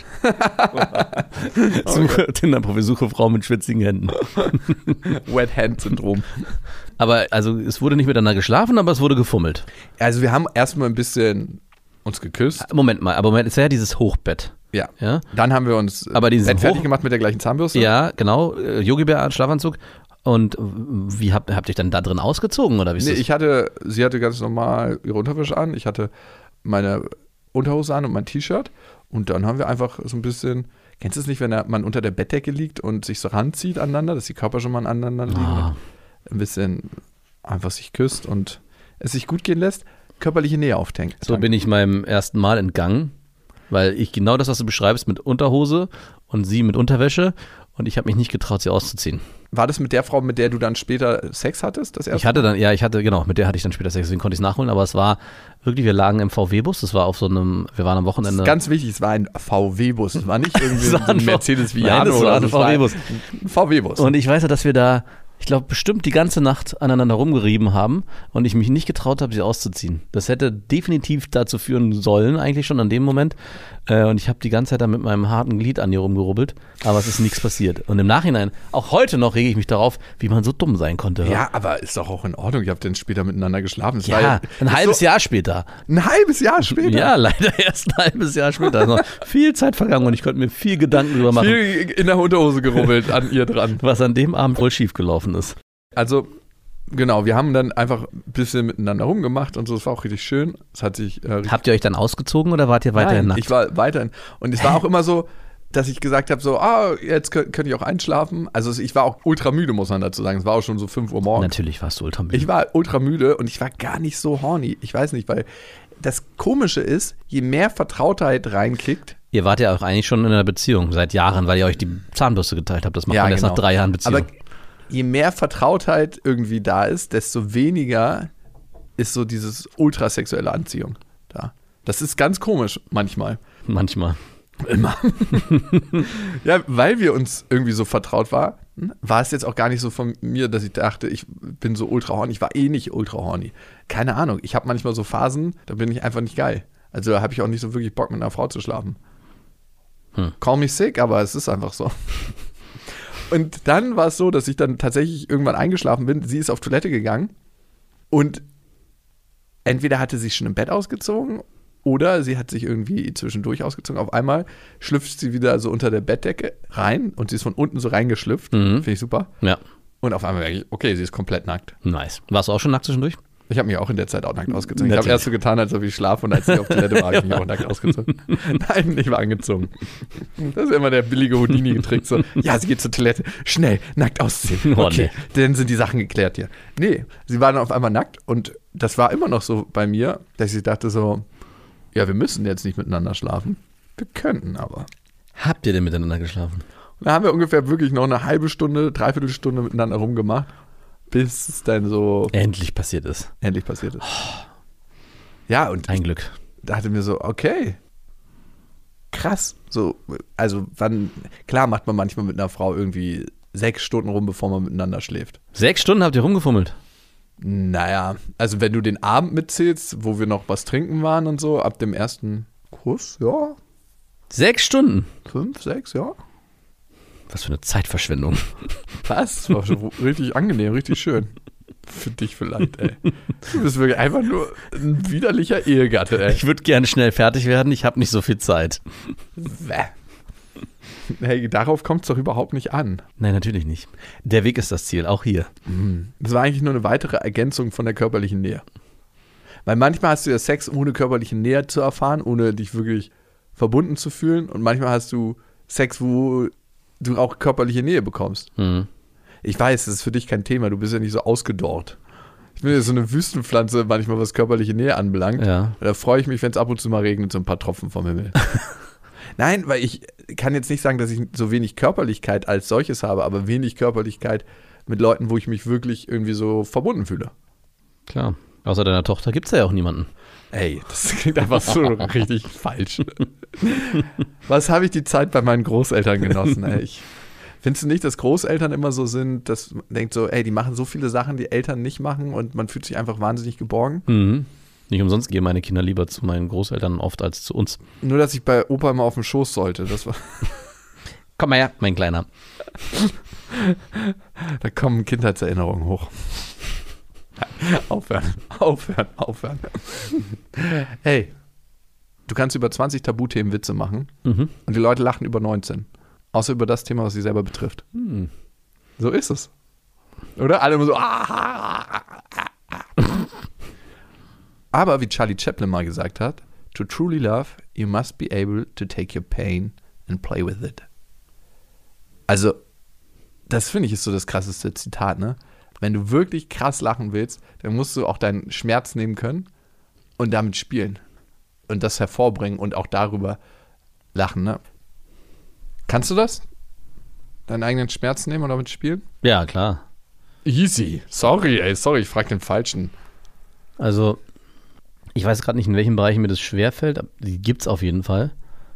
Suche, Tinder-Profi, suche Frau mit schwitzigen Händen. Wet Hand Syndrom. Aber also es wurde nicht miteinander geschlafen, aber es wurde gefummelt. Also wir haben erstmal ein bisschen uns geküsst. Moment mal, aber Moment, es ist ja dieses Hochbett. Ja. Ja, Dann haben wir uns Aber diesen Bett fertig Hoch- gemacht mit der gleichen Zahnbürste. ja genau. äh, Yogi-Bär, Schlafanzug. Und wie habt, habt ihr euch dann da drin ausgezogen? Oder wie ist Nee, das? ich hatte, sie hatte ganz normal ihre Unterwäsche an. Ich hatte meine Unterhose an und mein T-Shirt. Und dann haben wir einfach so ein bisschen, kennst du es nicht, wenn man unter der Bettdecke liegt und sich so ranzieht aneinander, dass die Körper schon mal aneinander liegen? Ah. Ein bisschen einfach sich küsst und es sich gut gehen lässt, körperliche Nähe auftankt. So bin ich meinem ersten Mal entgangen, weil ich genau das, was du beschreibst, mit Unterhose und sie mit Unterwäsche und ich habe mich nicht getraut, sie auszuziehen. War das mit der Frau, mit der du dann später Sex hattest? Das erste Ich hatte dann, ja, ich hatte, genau, mit der hatte ich dann später Sex, deswegen konnte ich es nachholen, aber es war wirklich, wir lagen im V W-Bus, das war auf so einem, wir waren am Das Wochenende. ist ganz wichtig, es war ein V W-Bus, es war nicht irgendwie Es so war ein ein Mercedes Nein, Viano das oder war ein so, es V W-Bus. Ein V W-Bus. Und ich weiß ja, dass wir da, ich glaube, bestimmt die ganze Nacht aneinander rumgerieben haben und ich mich nicht getraut habe, sie auszuziehen. Das hätte definitiv dazu führen sollen, eigentlich schon an dem Moment. Äh, Und ich habe die ganze Zeit da mit meinem harten Glied an ihr rumgerubbelt, aber es ist nichts passiert. Und im Nachhinein, auch heute noch, rege ich mich darauf, wie man so dumm sein konnte. Ja, aber ist doch auch in Ordnung. Ihr habt dann später miteinander geschlafen. Es war Ja, ein ist halbes so, Jahr später. Ein halbes Jahr später? Ja, leider erst ein halbes Jahr später. Also viel Zeit vergangen und ich konnte mir viel Gedanken drüber machen, Viel in der Unterhose gerubbelt an ihr dran. was an dem Abend wohl schiefgelaufen ist. Also, genau, wir haben dann einfach ein bisschen miteinander rumgemacht und so. Es war auch richtig schön. Es hat sich äh, richtig Habt ihr euch dann ausgezogen oder wart ihr weiterhin Nein, nackt? ich war weiterhin. Und es war auch immer so, dass ich gesagt habe, so, ah, jetzt könnt, könnt ihr auch einschlafen. Also ich war auch ultra müde, muss man dazu sagen. Es war auch schon so fünf Uhr morgens. Natürlich warst du ultra müde. Ich war ultra müde und ich war gar nicht so horny. Ich weiß nicht, weil das Komische ist, je mehr Vertrautheit reinkickt, Ihr wart ja auch eigentlich schon in einer Beziehung seit Jahren, weil ihr euch die Zahnbürste geteilt habt. Das macht Ja, man erst genau. nach drei Jahren Beziehung. aber je mehr Vertrautheit irgendwie da ist, desto weniger ist so dieses ultrasexuelle Anziehung da. Das ist ganz komisch manchmal. Manchmal. Immer. Ja, weil wir uns irgendwie so vertraut waren, war es jetzt auch gar nicht so von mir, dass ich dachte, ich bin so ultra horny. Ich war eh nicht ultra horny. Keine Ahnung. Ich habe manchmal so Phasen, da bin ich einfach nicht geil. Also da habe ich auch nicht so wirklich Bock, mit einer Frau zu schlafen. Hm. Call me sick, aber es ist einfach so. Und dann war es so, dass ich dann tatsächlich irgendwann eingeschlafen bin. Sie ist auf Toilette gegangen und entweder hatte sie schon im Bett ausgezogen oder sie hat sich irgendwie zwischendurch ausgezogen. Auf einmal schlüpft sie wieder so unter der Bettdecke rein und sie ist von unten so reingeschlüpft. Mhm. Finde ich super. Ja. Und auf einmal merke ich, okay, sie ist komplett nackt. Nice. Warst du auch schon nackt zwischendurch? Ich habe mich auch in der Zeit auch nackt ausgezogen. Natürlich. Ich habe erst so getan, als ob ich schlafe und als ich auf Toilette war, habe ich mich auch nackt ausgezogen. Nein, ich war angezogen. Das ist immer der billige Houdini-Trick. So, ja, sie geht zur Toilette. Schnell, nackt ausziehen. Okay, oh, nee. Dann sind die Sachen geklärt hier. Nee, sie war dann auf einmal nackt und das war immer noch so bei mir, dass ich dachte so, ja, wir müssen jetzt nicht miteinander schlafen. Wir könnten aber. Habt ihr denn miteinander geschlafen? Und da haben wir ungefähr wirklich noch eine halbe Stunde, dreiviertel Stunde miteinander rumgemacht. Bis es dann so endlich passiert ist. Endlich passiert ist. Oh. Ja, und ein Glück. Da dachte mir so, okay, krass. So, also wann, klar macht man manchmal mit einer Frau irgendwie sechs Stunden rum, bevor man miteinander schläft. Sechs Stunden habt ihr rumgefummelt? Naja, also wenn du den Abend mitzählst, wo wir noch was trinken waren und so, ab dem ersten Kuss, ja. Sechs Stunden? Fünf, sechs, ja. Was für eine Zeitverschwendung. Was? War schon richtig angenehm, richtig schön. Für dich vielleicht, ey. Du bist wirklich einfach nur ein widerlicher Ehegatte, ey. Ich würde gerne schnell fertig werden, ich habe nicht so viel Zeit. Hey, darauf kommt es doch überhaupt nicht an. Nein, natürlich nicht. Der Weg ist das Ziel, auch hier. Das war eigentlich nur eine weitere Ergänzung von der körperlichen Nähe. Weil manchmal hast du ja Sex, ohne körperliche Nähe zu erfahren, ohne dich wirklich verbunden zu fühlen. Und manchmal hast du Sex, wo du auch körperliche Nähe bekommst. Mhm. Ich weiß, das ist für dich kein Thema, du bist ja nicht so ausgedorrt. Ich bin ja so eine Wüstenpflanze manchmal, was körperliche Nähe anbelangt. Ja. Da freue ich mich, wenn es ab und zu mal regnet, so ein paar Tropfen vom Himmel. Nein, weil ich kann jetzt nicht sagen, dass ich so wenig Körperlichkeit als solches habe, aber wenig Körperlichkeit mit Leuten, wo ich mich wirklich irgendwie so verbunden fühle. Klar, außer deiner Tochter gibt es ja auch niemanden. Ey, das klingt einfach so richtig falsch. Was habe ich die Zeit bei meinen Großeltern genossen, ey? Ich, findest du nicht, dass Großeltern immer so sind, dass man denkt so, ey, die machen so viele Sachen, die Eltern nicht machen und man fühlt sich einfach wahnsinnig geborgen? Mhm. Nicht umsonst gehen meine Kinder lieber zu meinen Großeltern oft als zu uns. Nur, dass ich bei Opa immer auf dem Schoß sollte, das war... Komm mal her, mein Kleiner. Da kommen Kindheitserinnerungen hoch. Aufhören, aufhören, aufhören. Hey, du kannst über zwanzig Tabuthemen Witze machen mhm. und die Leute lachen über neunzehn. Außer über das Thema, was sie selber betrifft. Mhm. So ist es. Oder? Alle immer so. Aber wie Charlie Chaplin mal gesagt hat, to truly love, you must be able to take your pain and play with it. Also, das finde ich ist so das krasseste Zitat, ne? Wenn du wirklich krass lachen willst, dann musst du auch deinen Schmerz nehmen können und damit spielen. Und das hervorbringen und auch darüber lachen, ne? Kannst du das? Deinen eigenen Schmerz nehmen und damit spielen? Ja, klar. Easy. Sorry, ey, sorry, ich frage den Falschen. Also, ich weiß gerade nicht, in welchen Bereichen mir das schwerfällt. Die gibt's auf jeden Fall.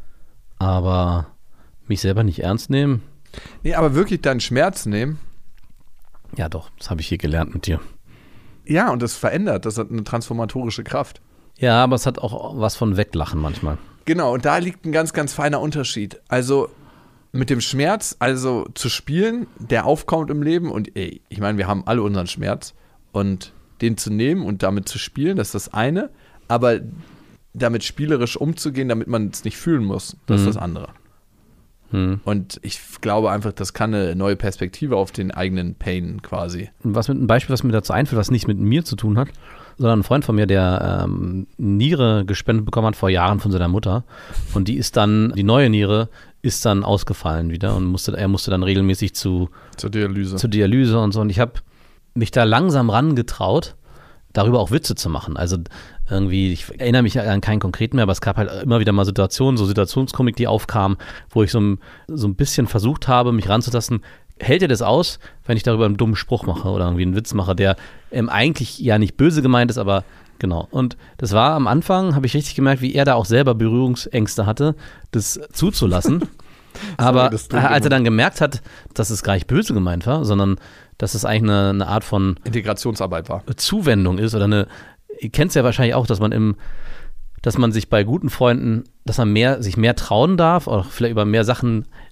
Aber mich selber nicht ernst nehmen? Nee, aber wirklich deinen Schmerz nehmen? Ja, doch, das habe ich hier gelernt mit dir. Ja, und das verändert, das hat eine transformatorische Kraft. Ja, aber es hat auch was von Weglachen manchmal. Genau, und da liegt ein ganz, ganz feiner Unterschied. Also mit dem Schmerz, also zu spielen, der aufkommt im Leben und ey, ich meine, wir haben alle unseren Schmerz und den zu nehmen und damit zu spielen, das ist das eine, aber damit spielerisch umzugehen, damit man es nicht fühlen muss, das mhm. ist das andere. Hm. Und ich glaube einfach, das kann eine neue Perspektive auf den eigenen Pain quasi. Was mit ein Beispiel, was mir dazu einfällt, was nichts mit mir zu tun hat, sondern ein Freund von mir, der ähm, Niere gespendet bekommen hat vor Jahren von seiner Mutter. Und die ist dann, die neue Niere ist dann ausgefallen wieder und musste, er musste dann regelmäßig zu zur Dialyse. Zur Dialyse und so. Und ich habe mich da langsam rangetraut, darüber auch Witze zu machen. Also irgendwie, ich erinnere mich an keinen konkreten mehr, aber es gab halt immer wieder mal Situationen, so Situationskomik, die aufkamen, wo ich so ein, so ein bisschen versucht habe, mich ranzutasten. Hält er das aus, wenn ich darüber einen dummen Spruch mache oder irgendwie einen Witz mache, der ähm, eigentlich ja nicht böse gemeint ist, aber genau. Und das war am Anfang, habe ich richtig gemerkt, wie er da auch selber Berührungsängste hatte, das zuzulassen. Aber Sorry, als er dann gemerkt hat, dass es gar nicht böse gemeint war, sondern dass es eigentlich eine, eine Art von Integrationsarbeit war. Zuwendung ist oder eine, ihr kennt es ja wahrscheinlich auch, dass man im, dass man sich bei guten Freunden, dass man mehr, sich mehr trauen darf oder vielleicht über mehr Sachen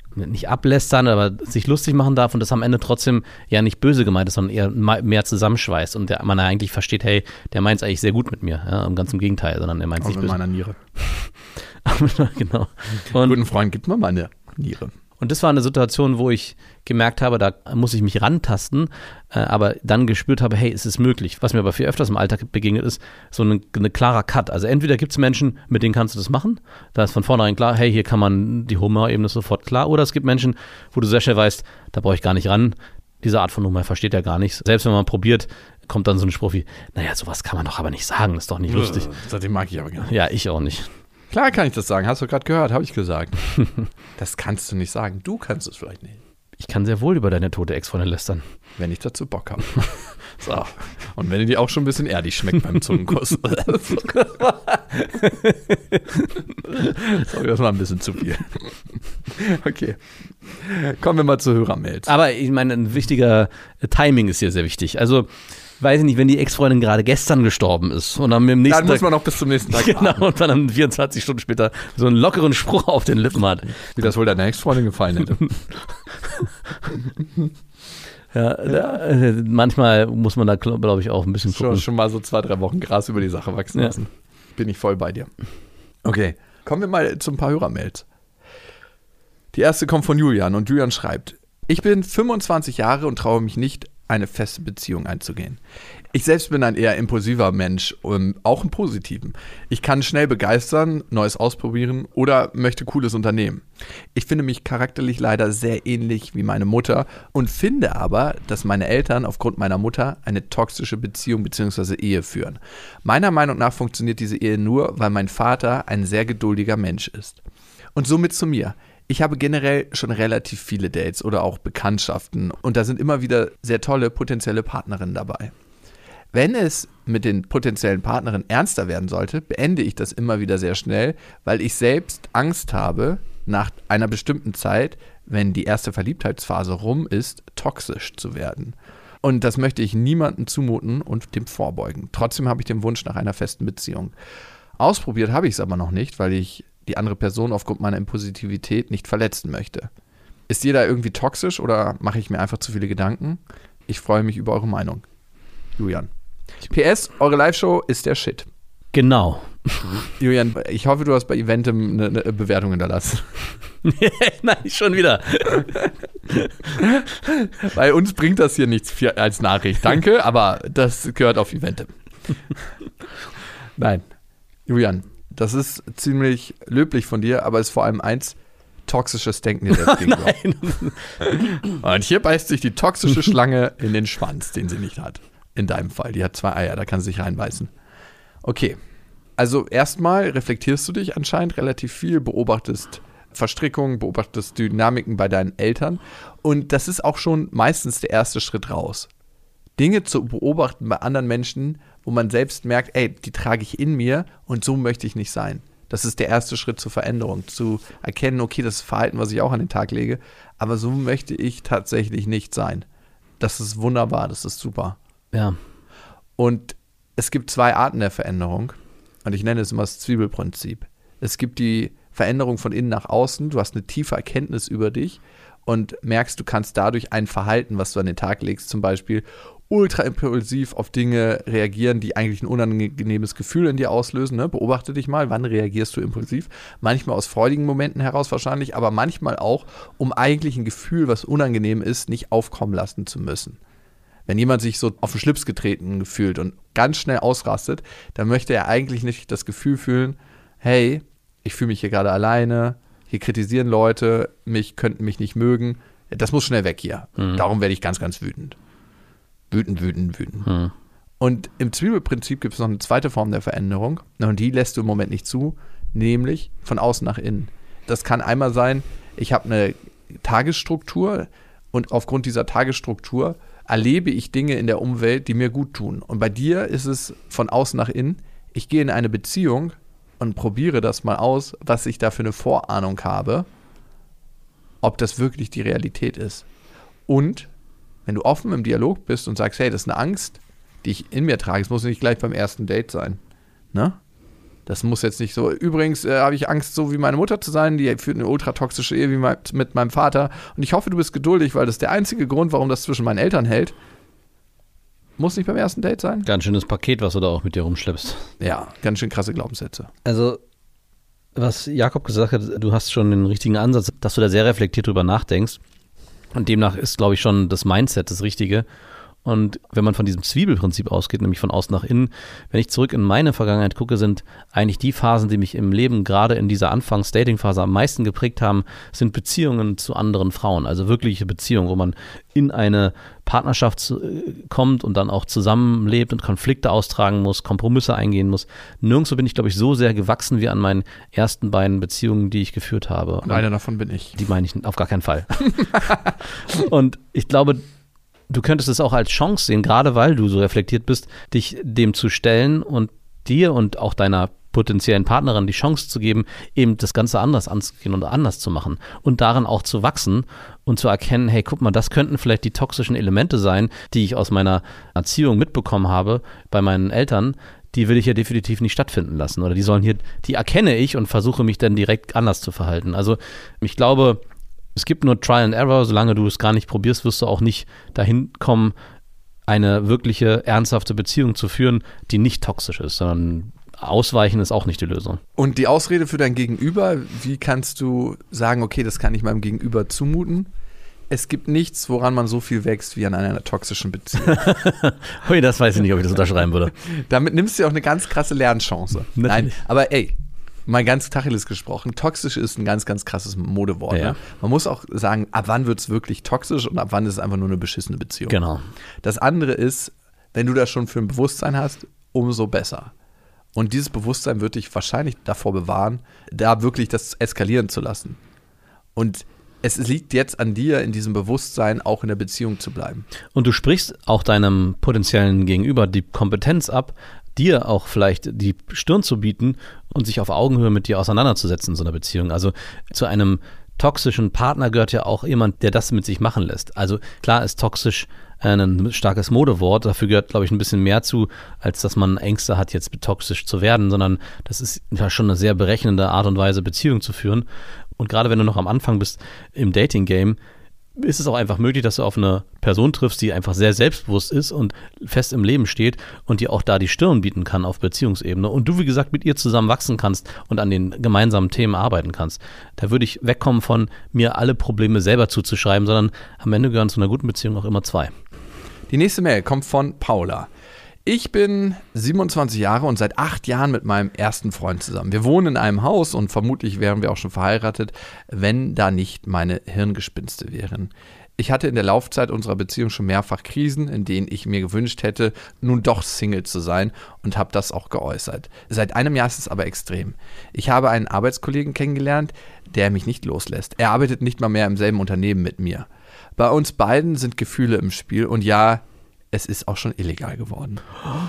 nicht ablästern, aber sich lustig machen darf und das am Ende trotzdem ja nicht böse gemeint ist, sondern eher mehr zusammenschweißt und der, man eigentlich versteht, hey, der meint es eigentlich sehr gut mit mir. Ja, ganz im Gegenteil, sondern er meint es nicht mit böse. meiner Niere. Genau. Und guten Freund, gib mir mal eine Niere. Und das war eine Situation, wo ich gemerkt habe, da muss ich mich rantasten, äh, aber dann gespürt habe, hey, es ist möglich. Was mir aber viel öfters im Alltag begegnet ist, so ein eine klarer Cut. Also entweder gibt es Menschen, mit denen kannst du das machen, da ist von vornherein klar, hey, hier kann man die Humor-Ebene sofort klar, oder es gibt Menschen, wo du sehr schnell weißt, da brauche ich gar nicht ran, diese Art von Humor versteht er gar nicht. Selbst wenn man probiert, kommt dann so ein Spruch wie, naja, sowas kann man doch aber nicht sagen, das ist doch nicht lustig. Das mag ich aber gar nicht. Ja, ich auch nicht. Klar kann ich das sagen, hast du gerade gehört, habe ich gesagt. Das kannst du nicht sagen, du kannst es vielleicht nicht. Ich kann sehr wohl über deine tote Ex-Freundin lästern. Wenn ich dazu Bock habe. So. Und wenn die auch schon ein bisschen erdig schmeckt beim Zungenkuss. Sorry, das war ein bisschen zu viel. Okay. Kommen wir mal zu Hörermails. Aber ich meine, ein wichtiger Timing ist hier sehr wichtig. Also, weiß ich nicht, wenn die Ex-Freundin gerade gestern gestorben ist und dann mit dem nächsten Dann muss man noch bis zum nächsten Tag Genau, warten. und dann vierundzwanzig Stunden später so einen lockeren Spruch auf den Lippen hat. Wie das wohl deiner Ex-Freundin gefallen hätte. Ja, da, äh, manchmal muss man da, glaube ich, auch ein bisschen gucken. Schon, schon mal so zwei, drei Wochen Gras über die Sache wachsen Ja. lassen. Bin ich voll bei dir. Okay, kommen wir mal zu ein paar Hörermails. Die erste kommt von Julian und Julian schreibt: Ich bin fünfundzwanzig Jahre und traue mich nicht, eine feste Beziehung einzugehen. Ich selbst bin ein eher impulsiver Mensch, um, auch im Positiven. Ich kann schnell begeistern, Neues ausprobieren oder möchte Cooles unternehmen. Ich finde mich charakterlich leider sehr ähnlich wie meine Mutter und finde aber, dass meine Eltern aufgrund meiner Mutter eine toxische Beziehung bzw. Ehe führen. Meiner Meinung nach funktioniert diese Ehe nur, weil mein Vater ein sehr geduldiger Mensch ist. Und somit zu mir. Ich habe generell schon relativ viele Dates oder auch Bekanntschaften und da sind immer wieder sehr tolle potenzielle Partnerinnen dabei. Wenn es mit den potenziellen Partnerinnen ernster werden sollte, beende ich das immer wieder sehr schnell, weil ich selbst Angst habe, nach einer bestimmten Zeit, wenn die erste Verliebtheitsphase rum ist, toxisch zu werden. Und das möchte ich niemandem zumuten und dem vorbeugen. Trotzdem habe ich den Wunsch nach einer festen Beziehung. Ausprobiert habe ich es aber noch nicht, weil ich die andere Person aufgrund meiner Impulsivität nicht verletzen möchte. Ist jeder irgendwie toxisch oder mache ich mir einfach zu viele Gedanken? Ich freue mich über eure Meinung. Julian. P S, eure Live-Show ist der Shit. Genau. Julian, ich hoffe, du hast bei Eventim eine, eine Bewertung hinterlassen. Nein, schon wieder. Bei uns bringt das hier nichts für, als Nachricht. Danke, aber das gehört auf Eventim. Nein. Julian, das ist ziemlich löblich von dir, aber ist vor allem eins, toxisches Denken dir selbst gegenüber. Nein. Und hier beißt sich die toxische Schlange in den Schwanz, den sie nicht hat. In deinem Fall. Die hat zwei Eier, da kann sie sich reinbeißen. Okay. Also erstmal reflektierst du dich anscheinend relativ viel, beobachtest Verstrickungen, beobachtest Dynamiken bei deinen Eltern und das ist auch schon meistens der erste Schritt raus. Dinge zu beobachten bei anderen Menschen, wo man selbst merkt, ey, die trage ich in mir und so möchte ich nicht sein. Das ist der erste Schritt zur Veränderung, zu erkennen, okay, das ist Verhalten, was ich auch an den Tag lege, aber so möchte ich tatsächlich nicht sein. Das ist wunderbar, das ist super. Ja. Und es gibt zwei Arten der Veränderung und ich nenne es immer das Zwiebelprinzip. Es gibt die Veränderung von innen nach außen, du hast eine tiefe Erkenntnis über dich und merkst, du kannst dadurch ein Verhalten, was du an den Tag legst, zum Beispiel ultra impulsiv auf Dinge reagieren, die eigentlich ein unangenehmes Gefühl in dir auslösen. Ne? Beobachte dich mal, wann reagierst du impulsiv? Manchmal aus freudigen Momenten heraus wahrscheinlich, aber manchmal auch, um eigentlich ein Gefühl, was unangenehm ist, nicht aufkommen lassen zu müssen. Wenn jemand sich so auf den Schlips getreten fühlt und ganz schnell ausrastet, dann möchte er eigentlich nicht das Gefühl fühlen, hey, ich fühle mich hier gerade alleine, hier kritisieren Leute, mich könnten mich nicht mögen. Das muss schnell weg hier. Mhm. Darum werde ich ganz, ganz wütend. Wütend, wütend, wütend. Mhm. Und im Zwiebelprinzip gibt es noch eine zweite Form der Veränderung und die lässt du im Moment nicht zu, nämlich von außen nach innen. Das kann einmal sein, ich habe eine Tagesstruktur und aufgrund dieser Tagesstruktur erlebe ich Dinge in der Umwelt, die mir gut tun. Und bei dir ist es von außen nach innen. Ich gehe in eine Beziehung und probiere das mal aus, was ich da für eine Vorahnung habe, ob das wirklich die Realität ist. Und wenn du offen im Dialog bist und sagst, hey, das ist eine Angst, die ich in mir trage, es muss nicht gleich beim ersten Date sein. Ne? Das muss jetzt nicht so. Übrigens äh, habe ich Angst, so wie meine Mutter zu sein. Die führt eine ultratoxische Ehe wie mein, mit meinem Vater. Und ich hoffe, du bist geduldig, weil das ist der einzige Grund, warum das zwischen meinen Eltern hält. Muss nicht beim ersten Date sein. Ganz schönes Paket, was du da auch mit dir rumschleppst. Ja, ganz schön krasse Glaubenssätze. Also, was Jakob gesagt hat, du hast schon den richtigen Ansatz, dass du da sehr reflektiert drüber nachdenkst. Und demnach ist, glaube ich, schon das Mindset das Richtige. Und wenn man von diesem Zwiebelprinzip ausgeht, nämlich von außen nach innen, wenn ich zurück in meine Vergangenheit gucke, sind eigentlich die Phasen, die mich im Leben gerade in dieser Anfangs-Dating-Phase am meisten geprägt haben, sind Beziehungen zu anderen Frauen. Also wirkliche Beziehungen, wo man in eine Partnerschaft kommt und dann auch zusammenlebt und Konflikte austragen muss, Kompromisse eingehen muss. Nirgendwo bin ich, glaube ich, so sehr gewachsen wie an meinen ersten beiden Beziehungen, die ich geführt habe. Und einer davon bin ich. Die meine ich auf gar keinen Fall. Und ich glaube, du könntest es auch als Chance sehen, gerade weil du so reflektiert bist, dich dem zu stellen und dir und auch deiner potenziellen Partnerin die Chance zu geben, eben das Ganze anders anzugehen und anders zu machen und darin auch zu wachsen und zu erkennen, hey, guck mal, das könnten vielleicht die toxischen Elemente sein, die ich aus meiner Erziehung mitbekommen habe bei meinen Eltern, die will ich ja definitiv nicht stattfinden lassen oder die sollen hier, die erkenne ich und versuche mich dann direkt anders zu verhalten. Also ich glaube, es gibt nur Trial and Error, solange du es gar nicht probierst, wirst du auch nicht dahin kommen, eine wirkliche, ernsthafte Beziehung zu führen, die nicht toxisch ist, sondern ausweichen ist auch nicht die Lösung. Und die Ausrede für dein Gegenüber, wie kannst du sagen, okay, das kann ich meinem Gegenüber zumuten? Es gibt nichts, woran man so viel wächst wie an einer toxischen Beziehung. Ui, das weiß ich nicht, ob ich das unterschreiben würde. Damit nimmst du auch eine ganz krasse Lernchance. Nein, aber ey, mal ganz Tacheles gesprochen, toxisch ist ein ganz, ganz krasses Modewort. Ja. Ne? Man muss auch sagen, ab wann wird es wirklich toxisch und ab wann ist es einfach nur eine beschissene Beziehung. Genau. Das andere ist, wenn du das schon für ein Bewusstsein hast, umso besser. Und dieses Bewusstsein wird dich wahrscheinlich davor bewahren, da wirklich das eskalieren zu lassen. Und es liegt jetzt an dir, in diesem Bewusstsein auch in der Beziehung zu bleiben. Und du sprichst auch deinem potenziellen Gegenüber die Kompetenz ab, dir auch vielleicht die Stirn zu bieten und sich auf Augenhöhe mit dir auseinanderzusetzen in so einer Beziehung. Also zu einem toxischen Partner gehört ja auch jemand, der das mit sich machen lässt. Also klar ist toxisch ein starkes Modewort, dafür gehört, glaube ich, ein bisschen mehr zu, als dass man Ängste hat, jetzt toxisch zu werden, sondern das ist ja schon eine sehr berechnende Art und Weise, Beziehung zu führen. Und gerade wenn du noch am Anfang bist im Dating-Game, ist es auch einfach möglich, dass du auf eine Person triffst, die einfach sehr selbstbewusst ist und fest im Leben steht und dir auch da die Stirn bieten kann auf Beziehungsebene und du, wie gesagt, mit ihr zusammen wachsen kannst und an den gemeinsamen Themen arbeiten kannst. Da würde ich wegkommen von mir alle Probleme selber zuzuschreiben, sondern am Ende gehören zu einer guten Beziehung auch immer zwei. Die nächste Mail kommt von Paula. Ich bin siebenundzwanzig Jahre und seit acht Jahren mit meinem ersten Freund zusammen. Wir wohnen in einem Haus und vermutlich wären wir auch schon verheiratet, wenn da nicht meine Hirngespinste wären. Ich hatte in der Laufzeit unserer Beziehung schon mehrfach Krisen, in denen ich mir gewünscht hätte, nun doch Single zu sein und habe das auch geäußert. Seit einem Jahr ist es aber extrem. Ich habe einen Arbeitskollegen kennengelernt, der mich nicht loslässt. Er arbeitet nicht mal mehr im selben Unternehmen mit mir. Bei uns beiden sind Gefühle im Spiel und ja, es ist auch schon illegal geworden.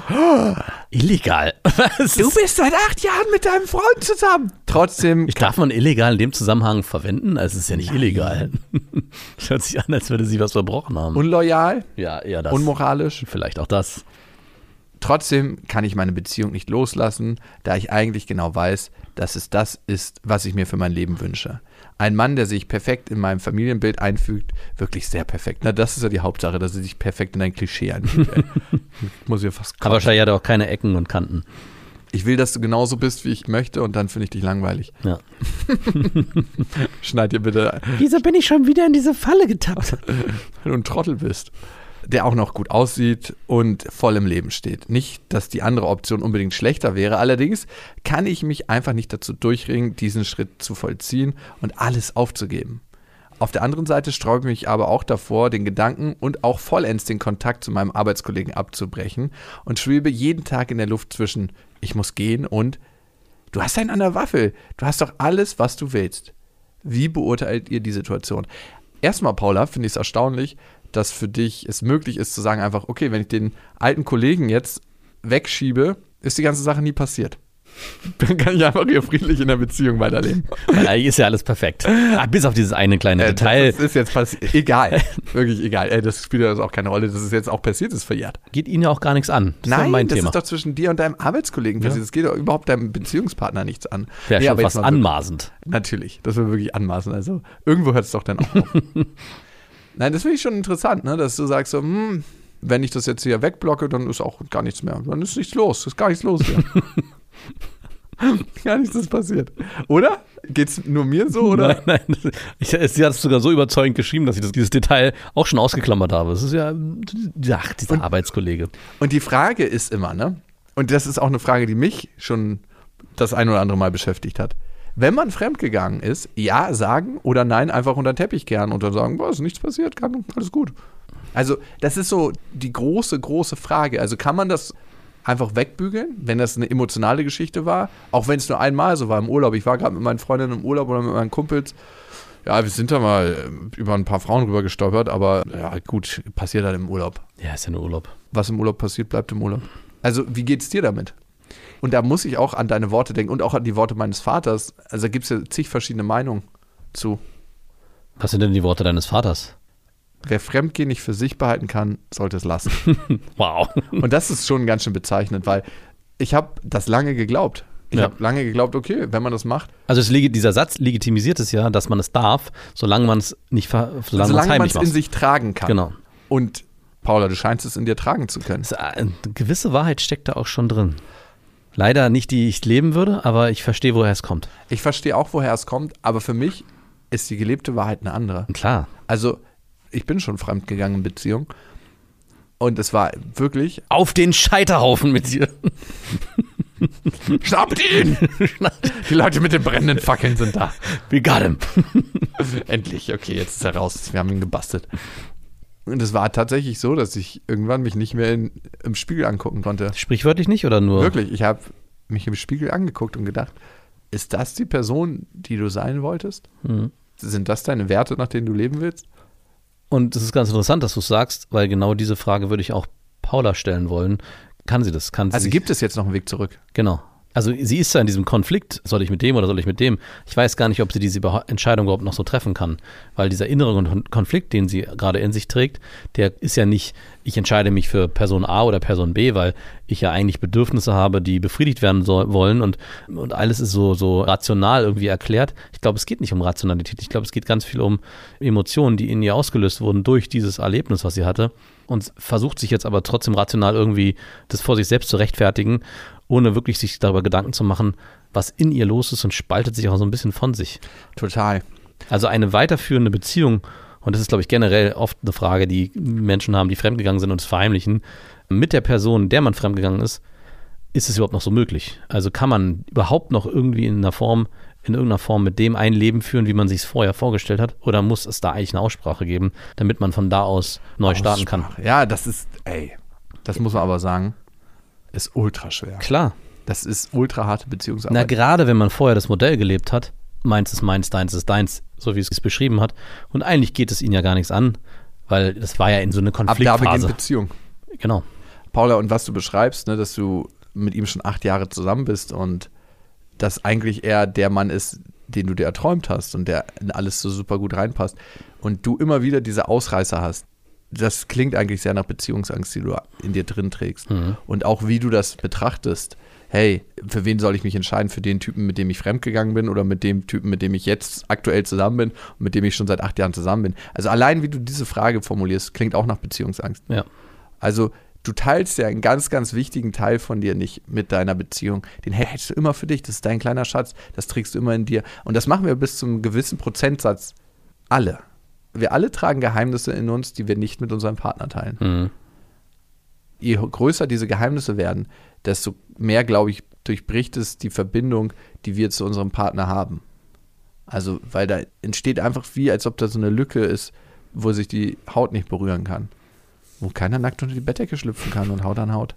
Illegal? Was Du bist seit acht Jahren mit deinem Freund zusammen. Trotzdem. Ich darf man illegal in dem Zusammenhang verwenden? Also es ist ja nicht illegal. Das hört sich an, als würde sie was verbrochen haben. Unloyal, ja, eher das. unmoralisch. Vielleicht auch das. Trotzdem kann ich meine Beziehung nicht loslassen, da ich eigentlich genau weiß, dass es das ist, was ich mir für mein Leben wünsche. Ein Mann, der sich perfekt in meinem Familienbild einfügt, wirklich sehr perfekt. Na, das ist ja die Hauptsache, dass er sich perfekt in ein Klischee einfügt. Muss ich fast Aber wahrscheinlich hat er auch keine Ecken und Kanten. Ich will, dass du genauso bist, wie ich möchte, und dann finde ich dich langweilig. Ja. Schneid dir bitte, Wieso bin ich schon wieder in diese Falle getappt? weil du ein Trottel bist. Der auch noch gut aussieht und voll im Leben steht. Nicht, dass die andere Option unbedingt schlechter wäre, allerdings kann ich mich einfach nicht dazu durchringen, diesen Schritt zu vollziehen und alles aufzugeben. Auf der anderen Seite sträube ich mich aber auch davor, den Gedanken und auch vollends den Kontakt zu meinem Arbeitskollegen abzubrechen und schwebe jeden Tag in der Luft zwischen ich muss gehen und du hast einen an der Waffel, du hast doch alles, was du willst. Wie beurteilt ihr die Situation? Erstmal, Paula, finde ich es erstaunlich, dass für dich es möglich ist zu sagen einfach, okay, wenn ich den alten Kollegen jetzt wegschiebe, ist die ganze Sache nie passiert. Dann kann ich einfach hier friedlich in der Beziehung weiterleben. Weil eigentlich ist ja alles perfekt. Ah, bis auf dieses eine kleine Äh, Detail. Das ist jetzt passiert. Egal. Wirklich egal. Ey, das spielt ja auch keine Rolle. Das ist jetzt auch passiert, ist verjährt. Geht Ihnen ja auch gar nichts an. Das ist Nein, ja mein das Thema. ist doch zwischen dir und deinem Arbeitskollegen passiert. Ja. Das geht doch überhaupt deinem Beziehungspartner nichts an. Wäre Nee, schon aber jetzt fast mal so- anmaßend. Natürlich. Das wäre wirklich anmaßend. Also irgendwo hört es doch dann auch auf. Nein, das finde ich schon interessant, ne? Dass du sagst so, hm, wenn ich das jetzt hier wegblocke, dann ist auch gar nichts mehr. Dann ist nichts los. Ist gar nichts los hier. Gar nichts ist passiert. Oder? Geht's nur mir so, oder? Nein, nein. Ich, sie hat es sogar so überzeugend geschrieben, dass ich das, dieses Detail auch schon ausgeklammert habe. Das ist ja, ach, dieser Und- Arbeitskollege. Und die Frage ist immer, ne? Und das ist auch eine Frage, die mich schon das ein oder andere Mal beschäftigt hat. Wenn man fremdgegangen ist, ja sagen oder nein, einfach unter den Teppich kehren und dann sagen, was, ist nichts passiert, kann, alles gut. Also, das ist so die große, große Frage. Also, kann man das einfach wegbügeln, wenn das eine emotionale Geschichte war? Auch wenn es nur einmal so war im Urlaub. Ich war gerade mit meinen Freundinnen im Urlaub oder mit meinen Kumpels. Ja, wir sind da mal über ein paar Frauen rüber gestolpert, aber ja, gut, passiert halt im Urlaub. Ja, ist ja nur Urlaub. Was im Urlaub passiert, bleibt im Urlaub. Also, wie geht's dir damit? Und da muss ich auch an deine Worte denken und auch an die Worte meines Vaters. Also, da gibt es ja zig verschiedene Meinungen zu. Was sind denn die Worte deines Vaters? Wer Fremdgehen nicht für sich behalten kann, sollte es lassen. Wow. Und das ist schon ganz schön bezeichnend, weil ich habe das lange geglaubt. Ich Ja. habe lange geglaubt, okay, wenn man das macht, Also es, legi- dieser Satz legitimisiert es ja, dass man es darf, solange man es nicht ver- solange, solange man es man heimlich es in macht. sich tragen kann. Genau. Und Paula, du scheinst es in dir tragen zu können. Das, äh, eine gewisse Wahrheit steckt da auch schon drin. Leider nicht, die ich leben würde, aber ich verstehe, woher es kommt. Ich verstehe auch, woher es kommt, aber für mich ist die gelebte Wahrheit eine andere. Und klar. Also, ich bin schon fremdgegangen in Beziehung. Und es war wirklich. Auf den Scheiterhaufen mit dir. Schnappt ihn! Die Leute mit den brennenden Fackeln sind da. We got him. Endlich, okay, jetzt ist er raus. Wir haben ihn gebastelt. Und es war tatsächlich so, dass ich irgendwann mich nicht mehr in, im Spiegel angucken konnte. Sprichwörtlich nicht oder nur? Wirklich, ich habe mich im Spiegel angeguckt und gedacht, ist das die Person, die du sein wolltest? Mhm. Sind das deine Werte, nach denen du leben willst? Und es ist ganz interessant, dass du es sagst, weil genau diese Frage würde ich auch Paula stellen wollen. Kann sie das? Kann sie Also sich- gibt es jetzt noch einen Weg zurück? Genau. Also sie ist ja in diesem Konflikt, soll ich mit dem oder soll ich mit dem? Ich weiß gar nicht, ob sie diese Beha- Entscheidung überhaupt noch so treffen kann, weil dieser innere Kon- Konflikt, den sie gerade in sich trägt, der ist ja nicht, ich entscheide mich für Person A oder Person B, weil ich ja eigentlich Bedürfnisse habe, die befriedigt werden soll, wollen und, und alles ist so, so rational irgendwie erklärt. Ich glaube, es geht nicht um Rationalität, ich glaube, es geht ganz viel um Emotionen, die in ihr ausgelöst wurden durch dieses Erlebnis, was sie hatte und versucht sich jetzt aber trotzdem rational irgendwie das vor sich selbst zu rechtfertigen, ohne wirklich sich darüber Gedanken zu machen, was in ihr los ist und spaltet sich auch so ein bisschen von sich. Total. Also eine weiterführende Beziehung, und das ist, glaube ich, generell oft eine Frage, die Menschen haben, die fremdgegangen sind und es verheimlichen, mit der Person, der man fremdgegangen ist, ist es überhaupt noch so möglich? Also kann man überhaupt noch irgendwie in einer Form, in irgendeiner Form mit dem ein Leben führen, wie man sich es vorher vorgestellt hat? Oder muss es da eigentlich eine Aussprache geben, damit man von da aus neu starten kann? Aussprache. Ja, das ist, ey, das muss man aber sagen, ist ultra schwer. Klar. Das ist ultra harte Beziehungsarbeit. Na, gerade wenn man vorher das Modell gelebt hat, meins ist meins, deins ist deins, so wie es es beschrieben hat. Und eigentlich geht es ihnen ja gar nichts an, weil das war ja in so eine Ab da Konfliktphase. beginnt Beziehung. Genau. Paula, und was du beschreibst, ne, dass du mit ihm schon acht Jahre zusammen bist und dass eigentlich er der Mann ist, den du dir erträumt hast und der in alles so super gut reinpasst und du immer wieder diese Ausreißer hast. Das klingt eigentlich sehr nach Beziehungsangst, die du in dir drin trägst. Mhm. Und auch wie du das betrachtest. Hey, für wen soll ich mich entscheiden? Für den Typen, mit dem ich fremdgegangen bin oder mit dem Typen, mit dem ich jetzt aktuell zusammen bin und mit dem ich schon seit acht Jahren zusammen bin? Also allein, wie du diese Frage formulierst, klingt auch nach Beziehungsangst. Ja. Also du teilst ja einen ganz, ganz wichtigen Teil von dir nicht mit deiner Beziehung. Den hältst du immer für dich. Das ist dein kleiner Schatz. Das trägst du immer in dir. Und das machen wir bis zu einem gewissen Prozentsatz alle. Wir alle tragen Geheimnisse in uns, die wir nicht mit unserem Partner teilen. Mhm. Je größer diese Geheimnisse werden, desto mehr, glaube ich, durchbricht es die Verbindung, die wir zu unserem Partner haben. Also, weil da entsteht einfach wie, als ob da so eine Lücke ist, wo sich die Haut nicht berühren kann. Wo keiner nackt unter die Bettdecke schlüpfen kann und Haut an Haut.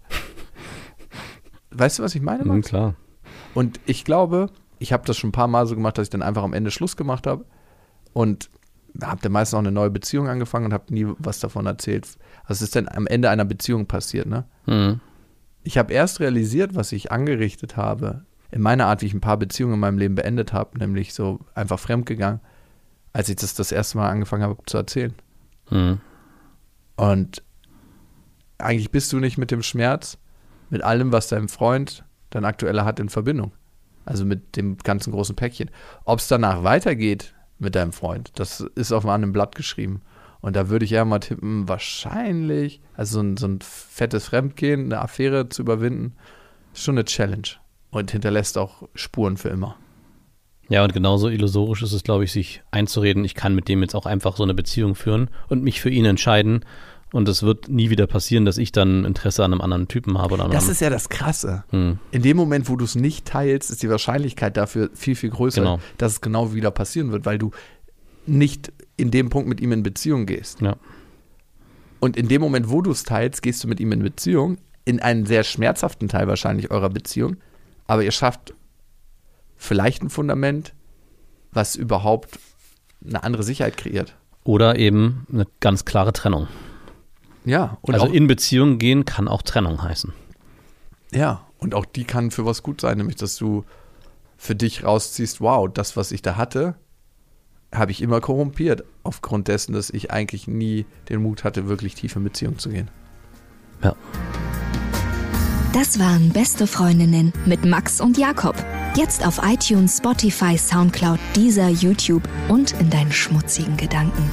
Weißt du, was ich meine, Mhm, Max? klar. Und ich glaube, ich habe das schon ein paar Mal so gemacht, dass ich dann einfach am Ende Schluss gemacht habe und habe dann meistens auch eine neue Beziehung angefangen und habe nie was davon erzählt. Was ist denn am Ende einer Beziehung passiert, ne? Mhm. Ich habe erst realisiert, was ich angerichtet habe, in meiner Art, wie ich ein paar Beziehungen in meinem Leben beendet habe, nämlich so einfach fremdgegangen, als ich das das erste Mal angefangen habe zu erzählen. Hm. Und eigentlich bist du nicht mit dem Schmerz, mit allem, was dein Freund, dein aktueller hat, in Verbindung. Also mit dem ganzen großen Päckchen. Ob es danach weitergeht mit deinem Freund, das ist auf einem Blatt geschrieben. Und da würde ich eher mal tippen, wahrscheinlich, also so ein, so ein fettes Fremdgehen, eine Affäre zu überwinden, ist schon eine Challenge. Und hinterlässt auch Spuren für immer. Ja, und genauso illusorisch ist es, glaube ich, sich einzureden, ich kann mit dem jetzt auch einfach so eine Beziehung führen und mich für ihn entscheiden. Und es wird nie wieder passieren, dass ich dann Interesse an einem anderen Typen habe. Oder das ist ja das Krasse. Hm. In dem Moment, wo du es nicht teilst, ist die Wahrscheinlichkeit dafür viel, viel größer, Genau. dass es genau wieder passieren wird, weil du nicht in dem Punkt mit ihm in Beziehung gehst. Ja. Und in dem Moment, wo du es teilst, gehst du mit ihm in Beziehung, in einen sehr schmerzhaften Teil wahrscheinlich eurer Beziehung, aber ihr schafft vielleicht ein Fundament, was überhaupt eine andere Sicherheit kreiert. Oder eben eine ganz klare Trennung. Ja, und also auch, in Beziehung gehen kann auch Trennung heißen. ja, und auch die kann für was gut sein, nämlich dass du für dich rausziehst, wow, das, was ich da hatte, habe ich immer korrumpiert, aufgrund dessen, dass ich eigentlich nie den Mut hatte, wirklich tief in Beziehung zu gehen. Ja. Das waren Beste Freundinnen mit Max und Jakob. Jetzt auf iTunes, Spotify, Soundcloud, Deezer, YouTube und in deinen schmutzigen Gedanken.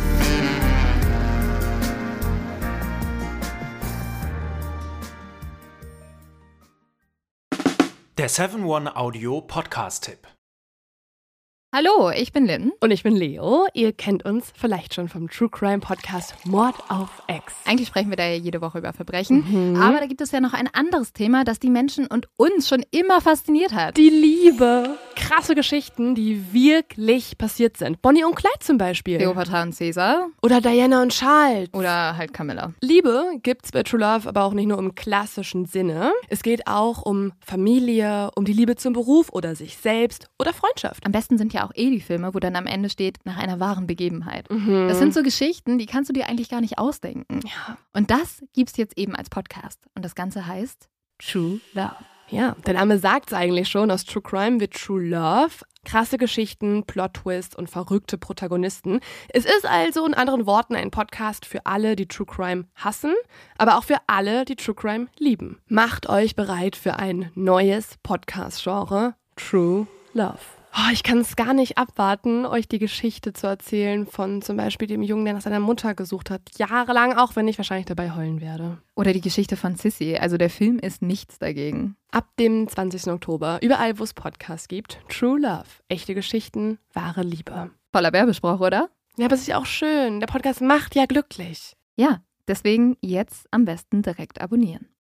Der seven one Audio Podcast-Tipp. Hallo, ich bin Lynn. Und ich bin Leo. Ihr kennt uns vielleicht schon vom True Crime Podcast Mord auf Ex. Eigentlich sprechen wir da ja jede Woche über Verbrechen. Mhm. Aber da gibt es ja noch ein anderes Thema, das die Menschen und uns schon immer fasziniert hat. Die Liebe. Krasse Geschichten, die wirklich passiert sind. Bonnie und Clyde zum Beispiel. Cleopatra und Caesar. Oder Diana und Charles. Oder halt Camilla. Liebe gibt's bei True Love aber auch nicht nur im klassischen Sinne. Es geht auch um Familie, um die Liebe zum Beruf oder sich selbst oder Freundschaft. Am besten sind ja auch eh die Filme, wo dann am Ende steht, nach einer wahren Begebenheit. Mhm. Das sind so Geschichten, die kannst du dir eigentlich gar nicht ausdenken. Ja. Und das gibt's jetzt eben als Podcast. Und das Ganze heißt True Love. Ja, der Name sagt's eigentlich schon, aus True Crime wird True Love. Krasse Geschichten, Plot-Twist und verrückte Protagonisten. Es ist also in anderen Worten ein Podcast für alle, die True Crime hassen, aber auch für alle, die True Crime lieben. Macht euch bereit für ein neues Podcast-Genre, True Love. Oh, ich kann es gar nicht abwarten, euch die Geschichte zu erzählen von zum Beispiel dem Jungen, der nach seiner Mutter gesucht hat. Jahrelang, auch wenn ich wahrscheinlich dabei heulen werde. Oder die Geschichte von Sissy. Also der Film ist nichts dagegen. Ab dem zwanzigsten Oktober, überall wo es Podcasts gibt, True Love. Echte Geschichten, wahre Liebe. Voller Werbespruch, oder? Ja, aber es ist ja auch schön. Der Podcast macht ja glücklich. Ja, deswegen jetzt am besten direkt abonnieren.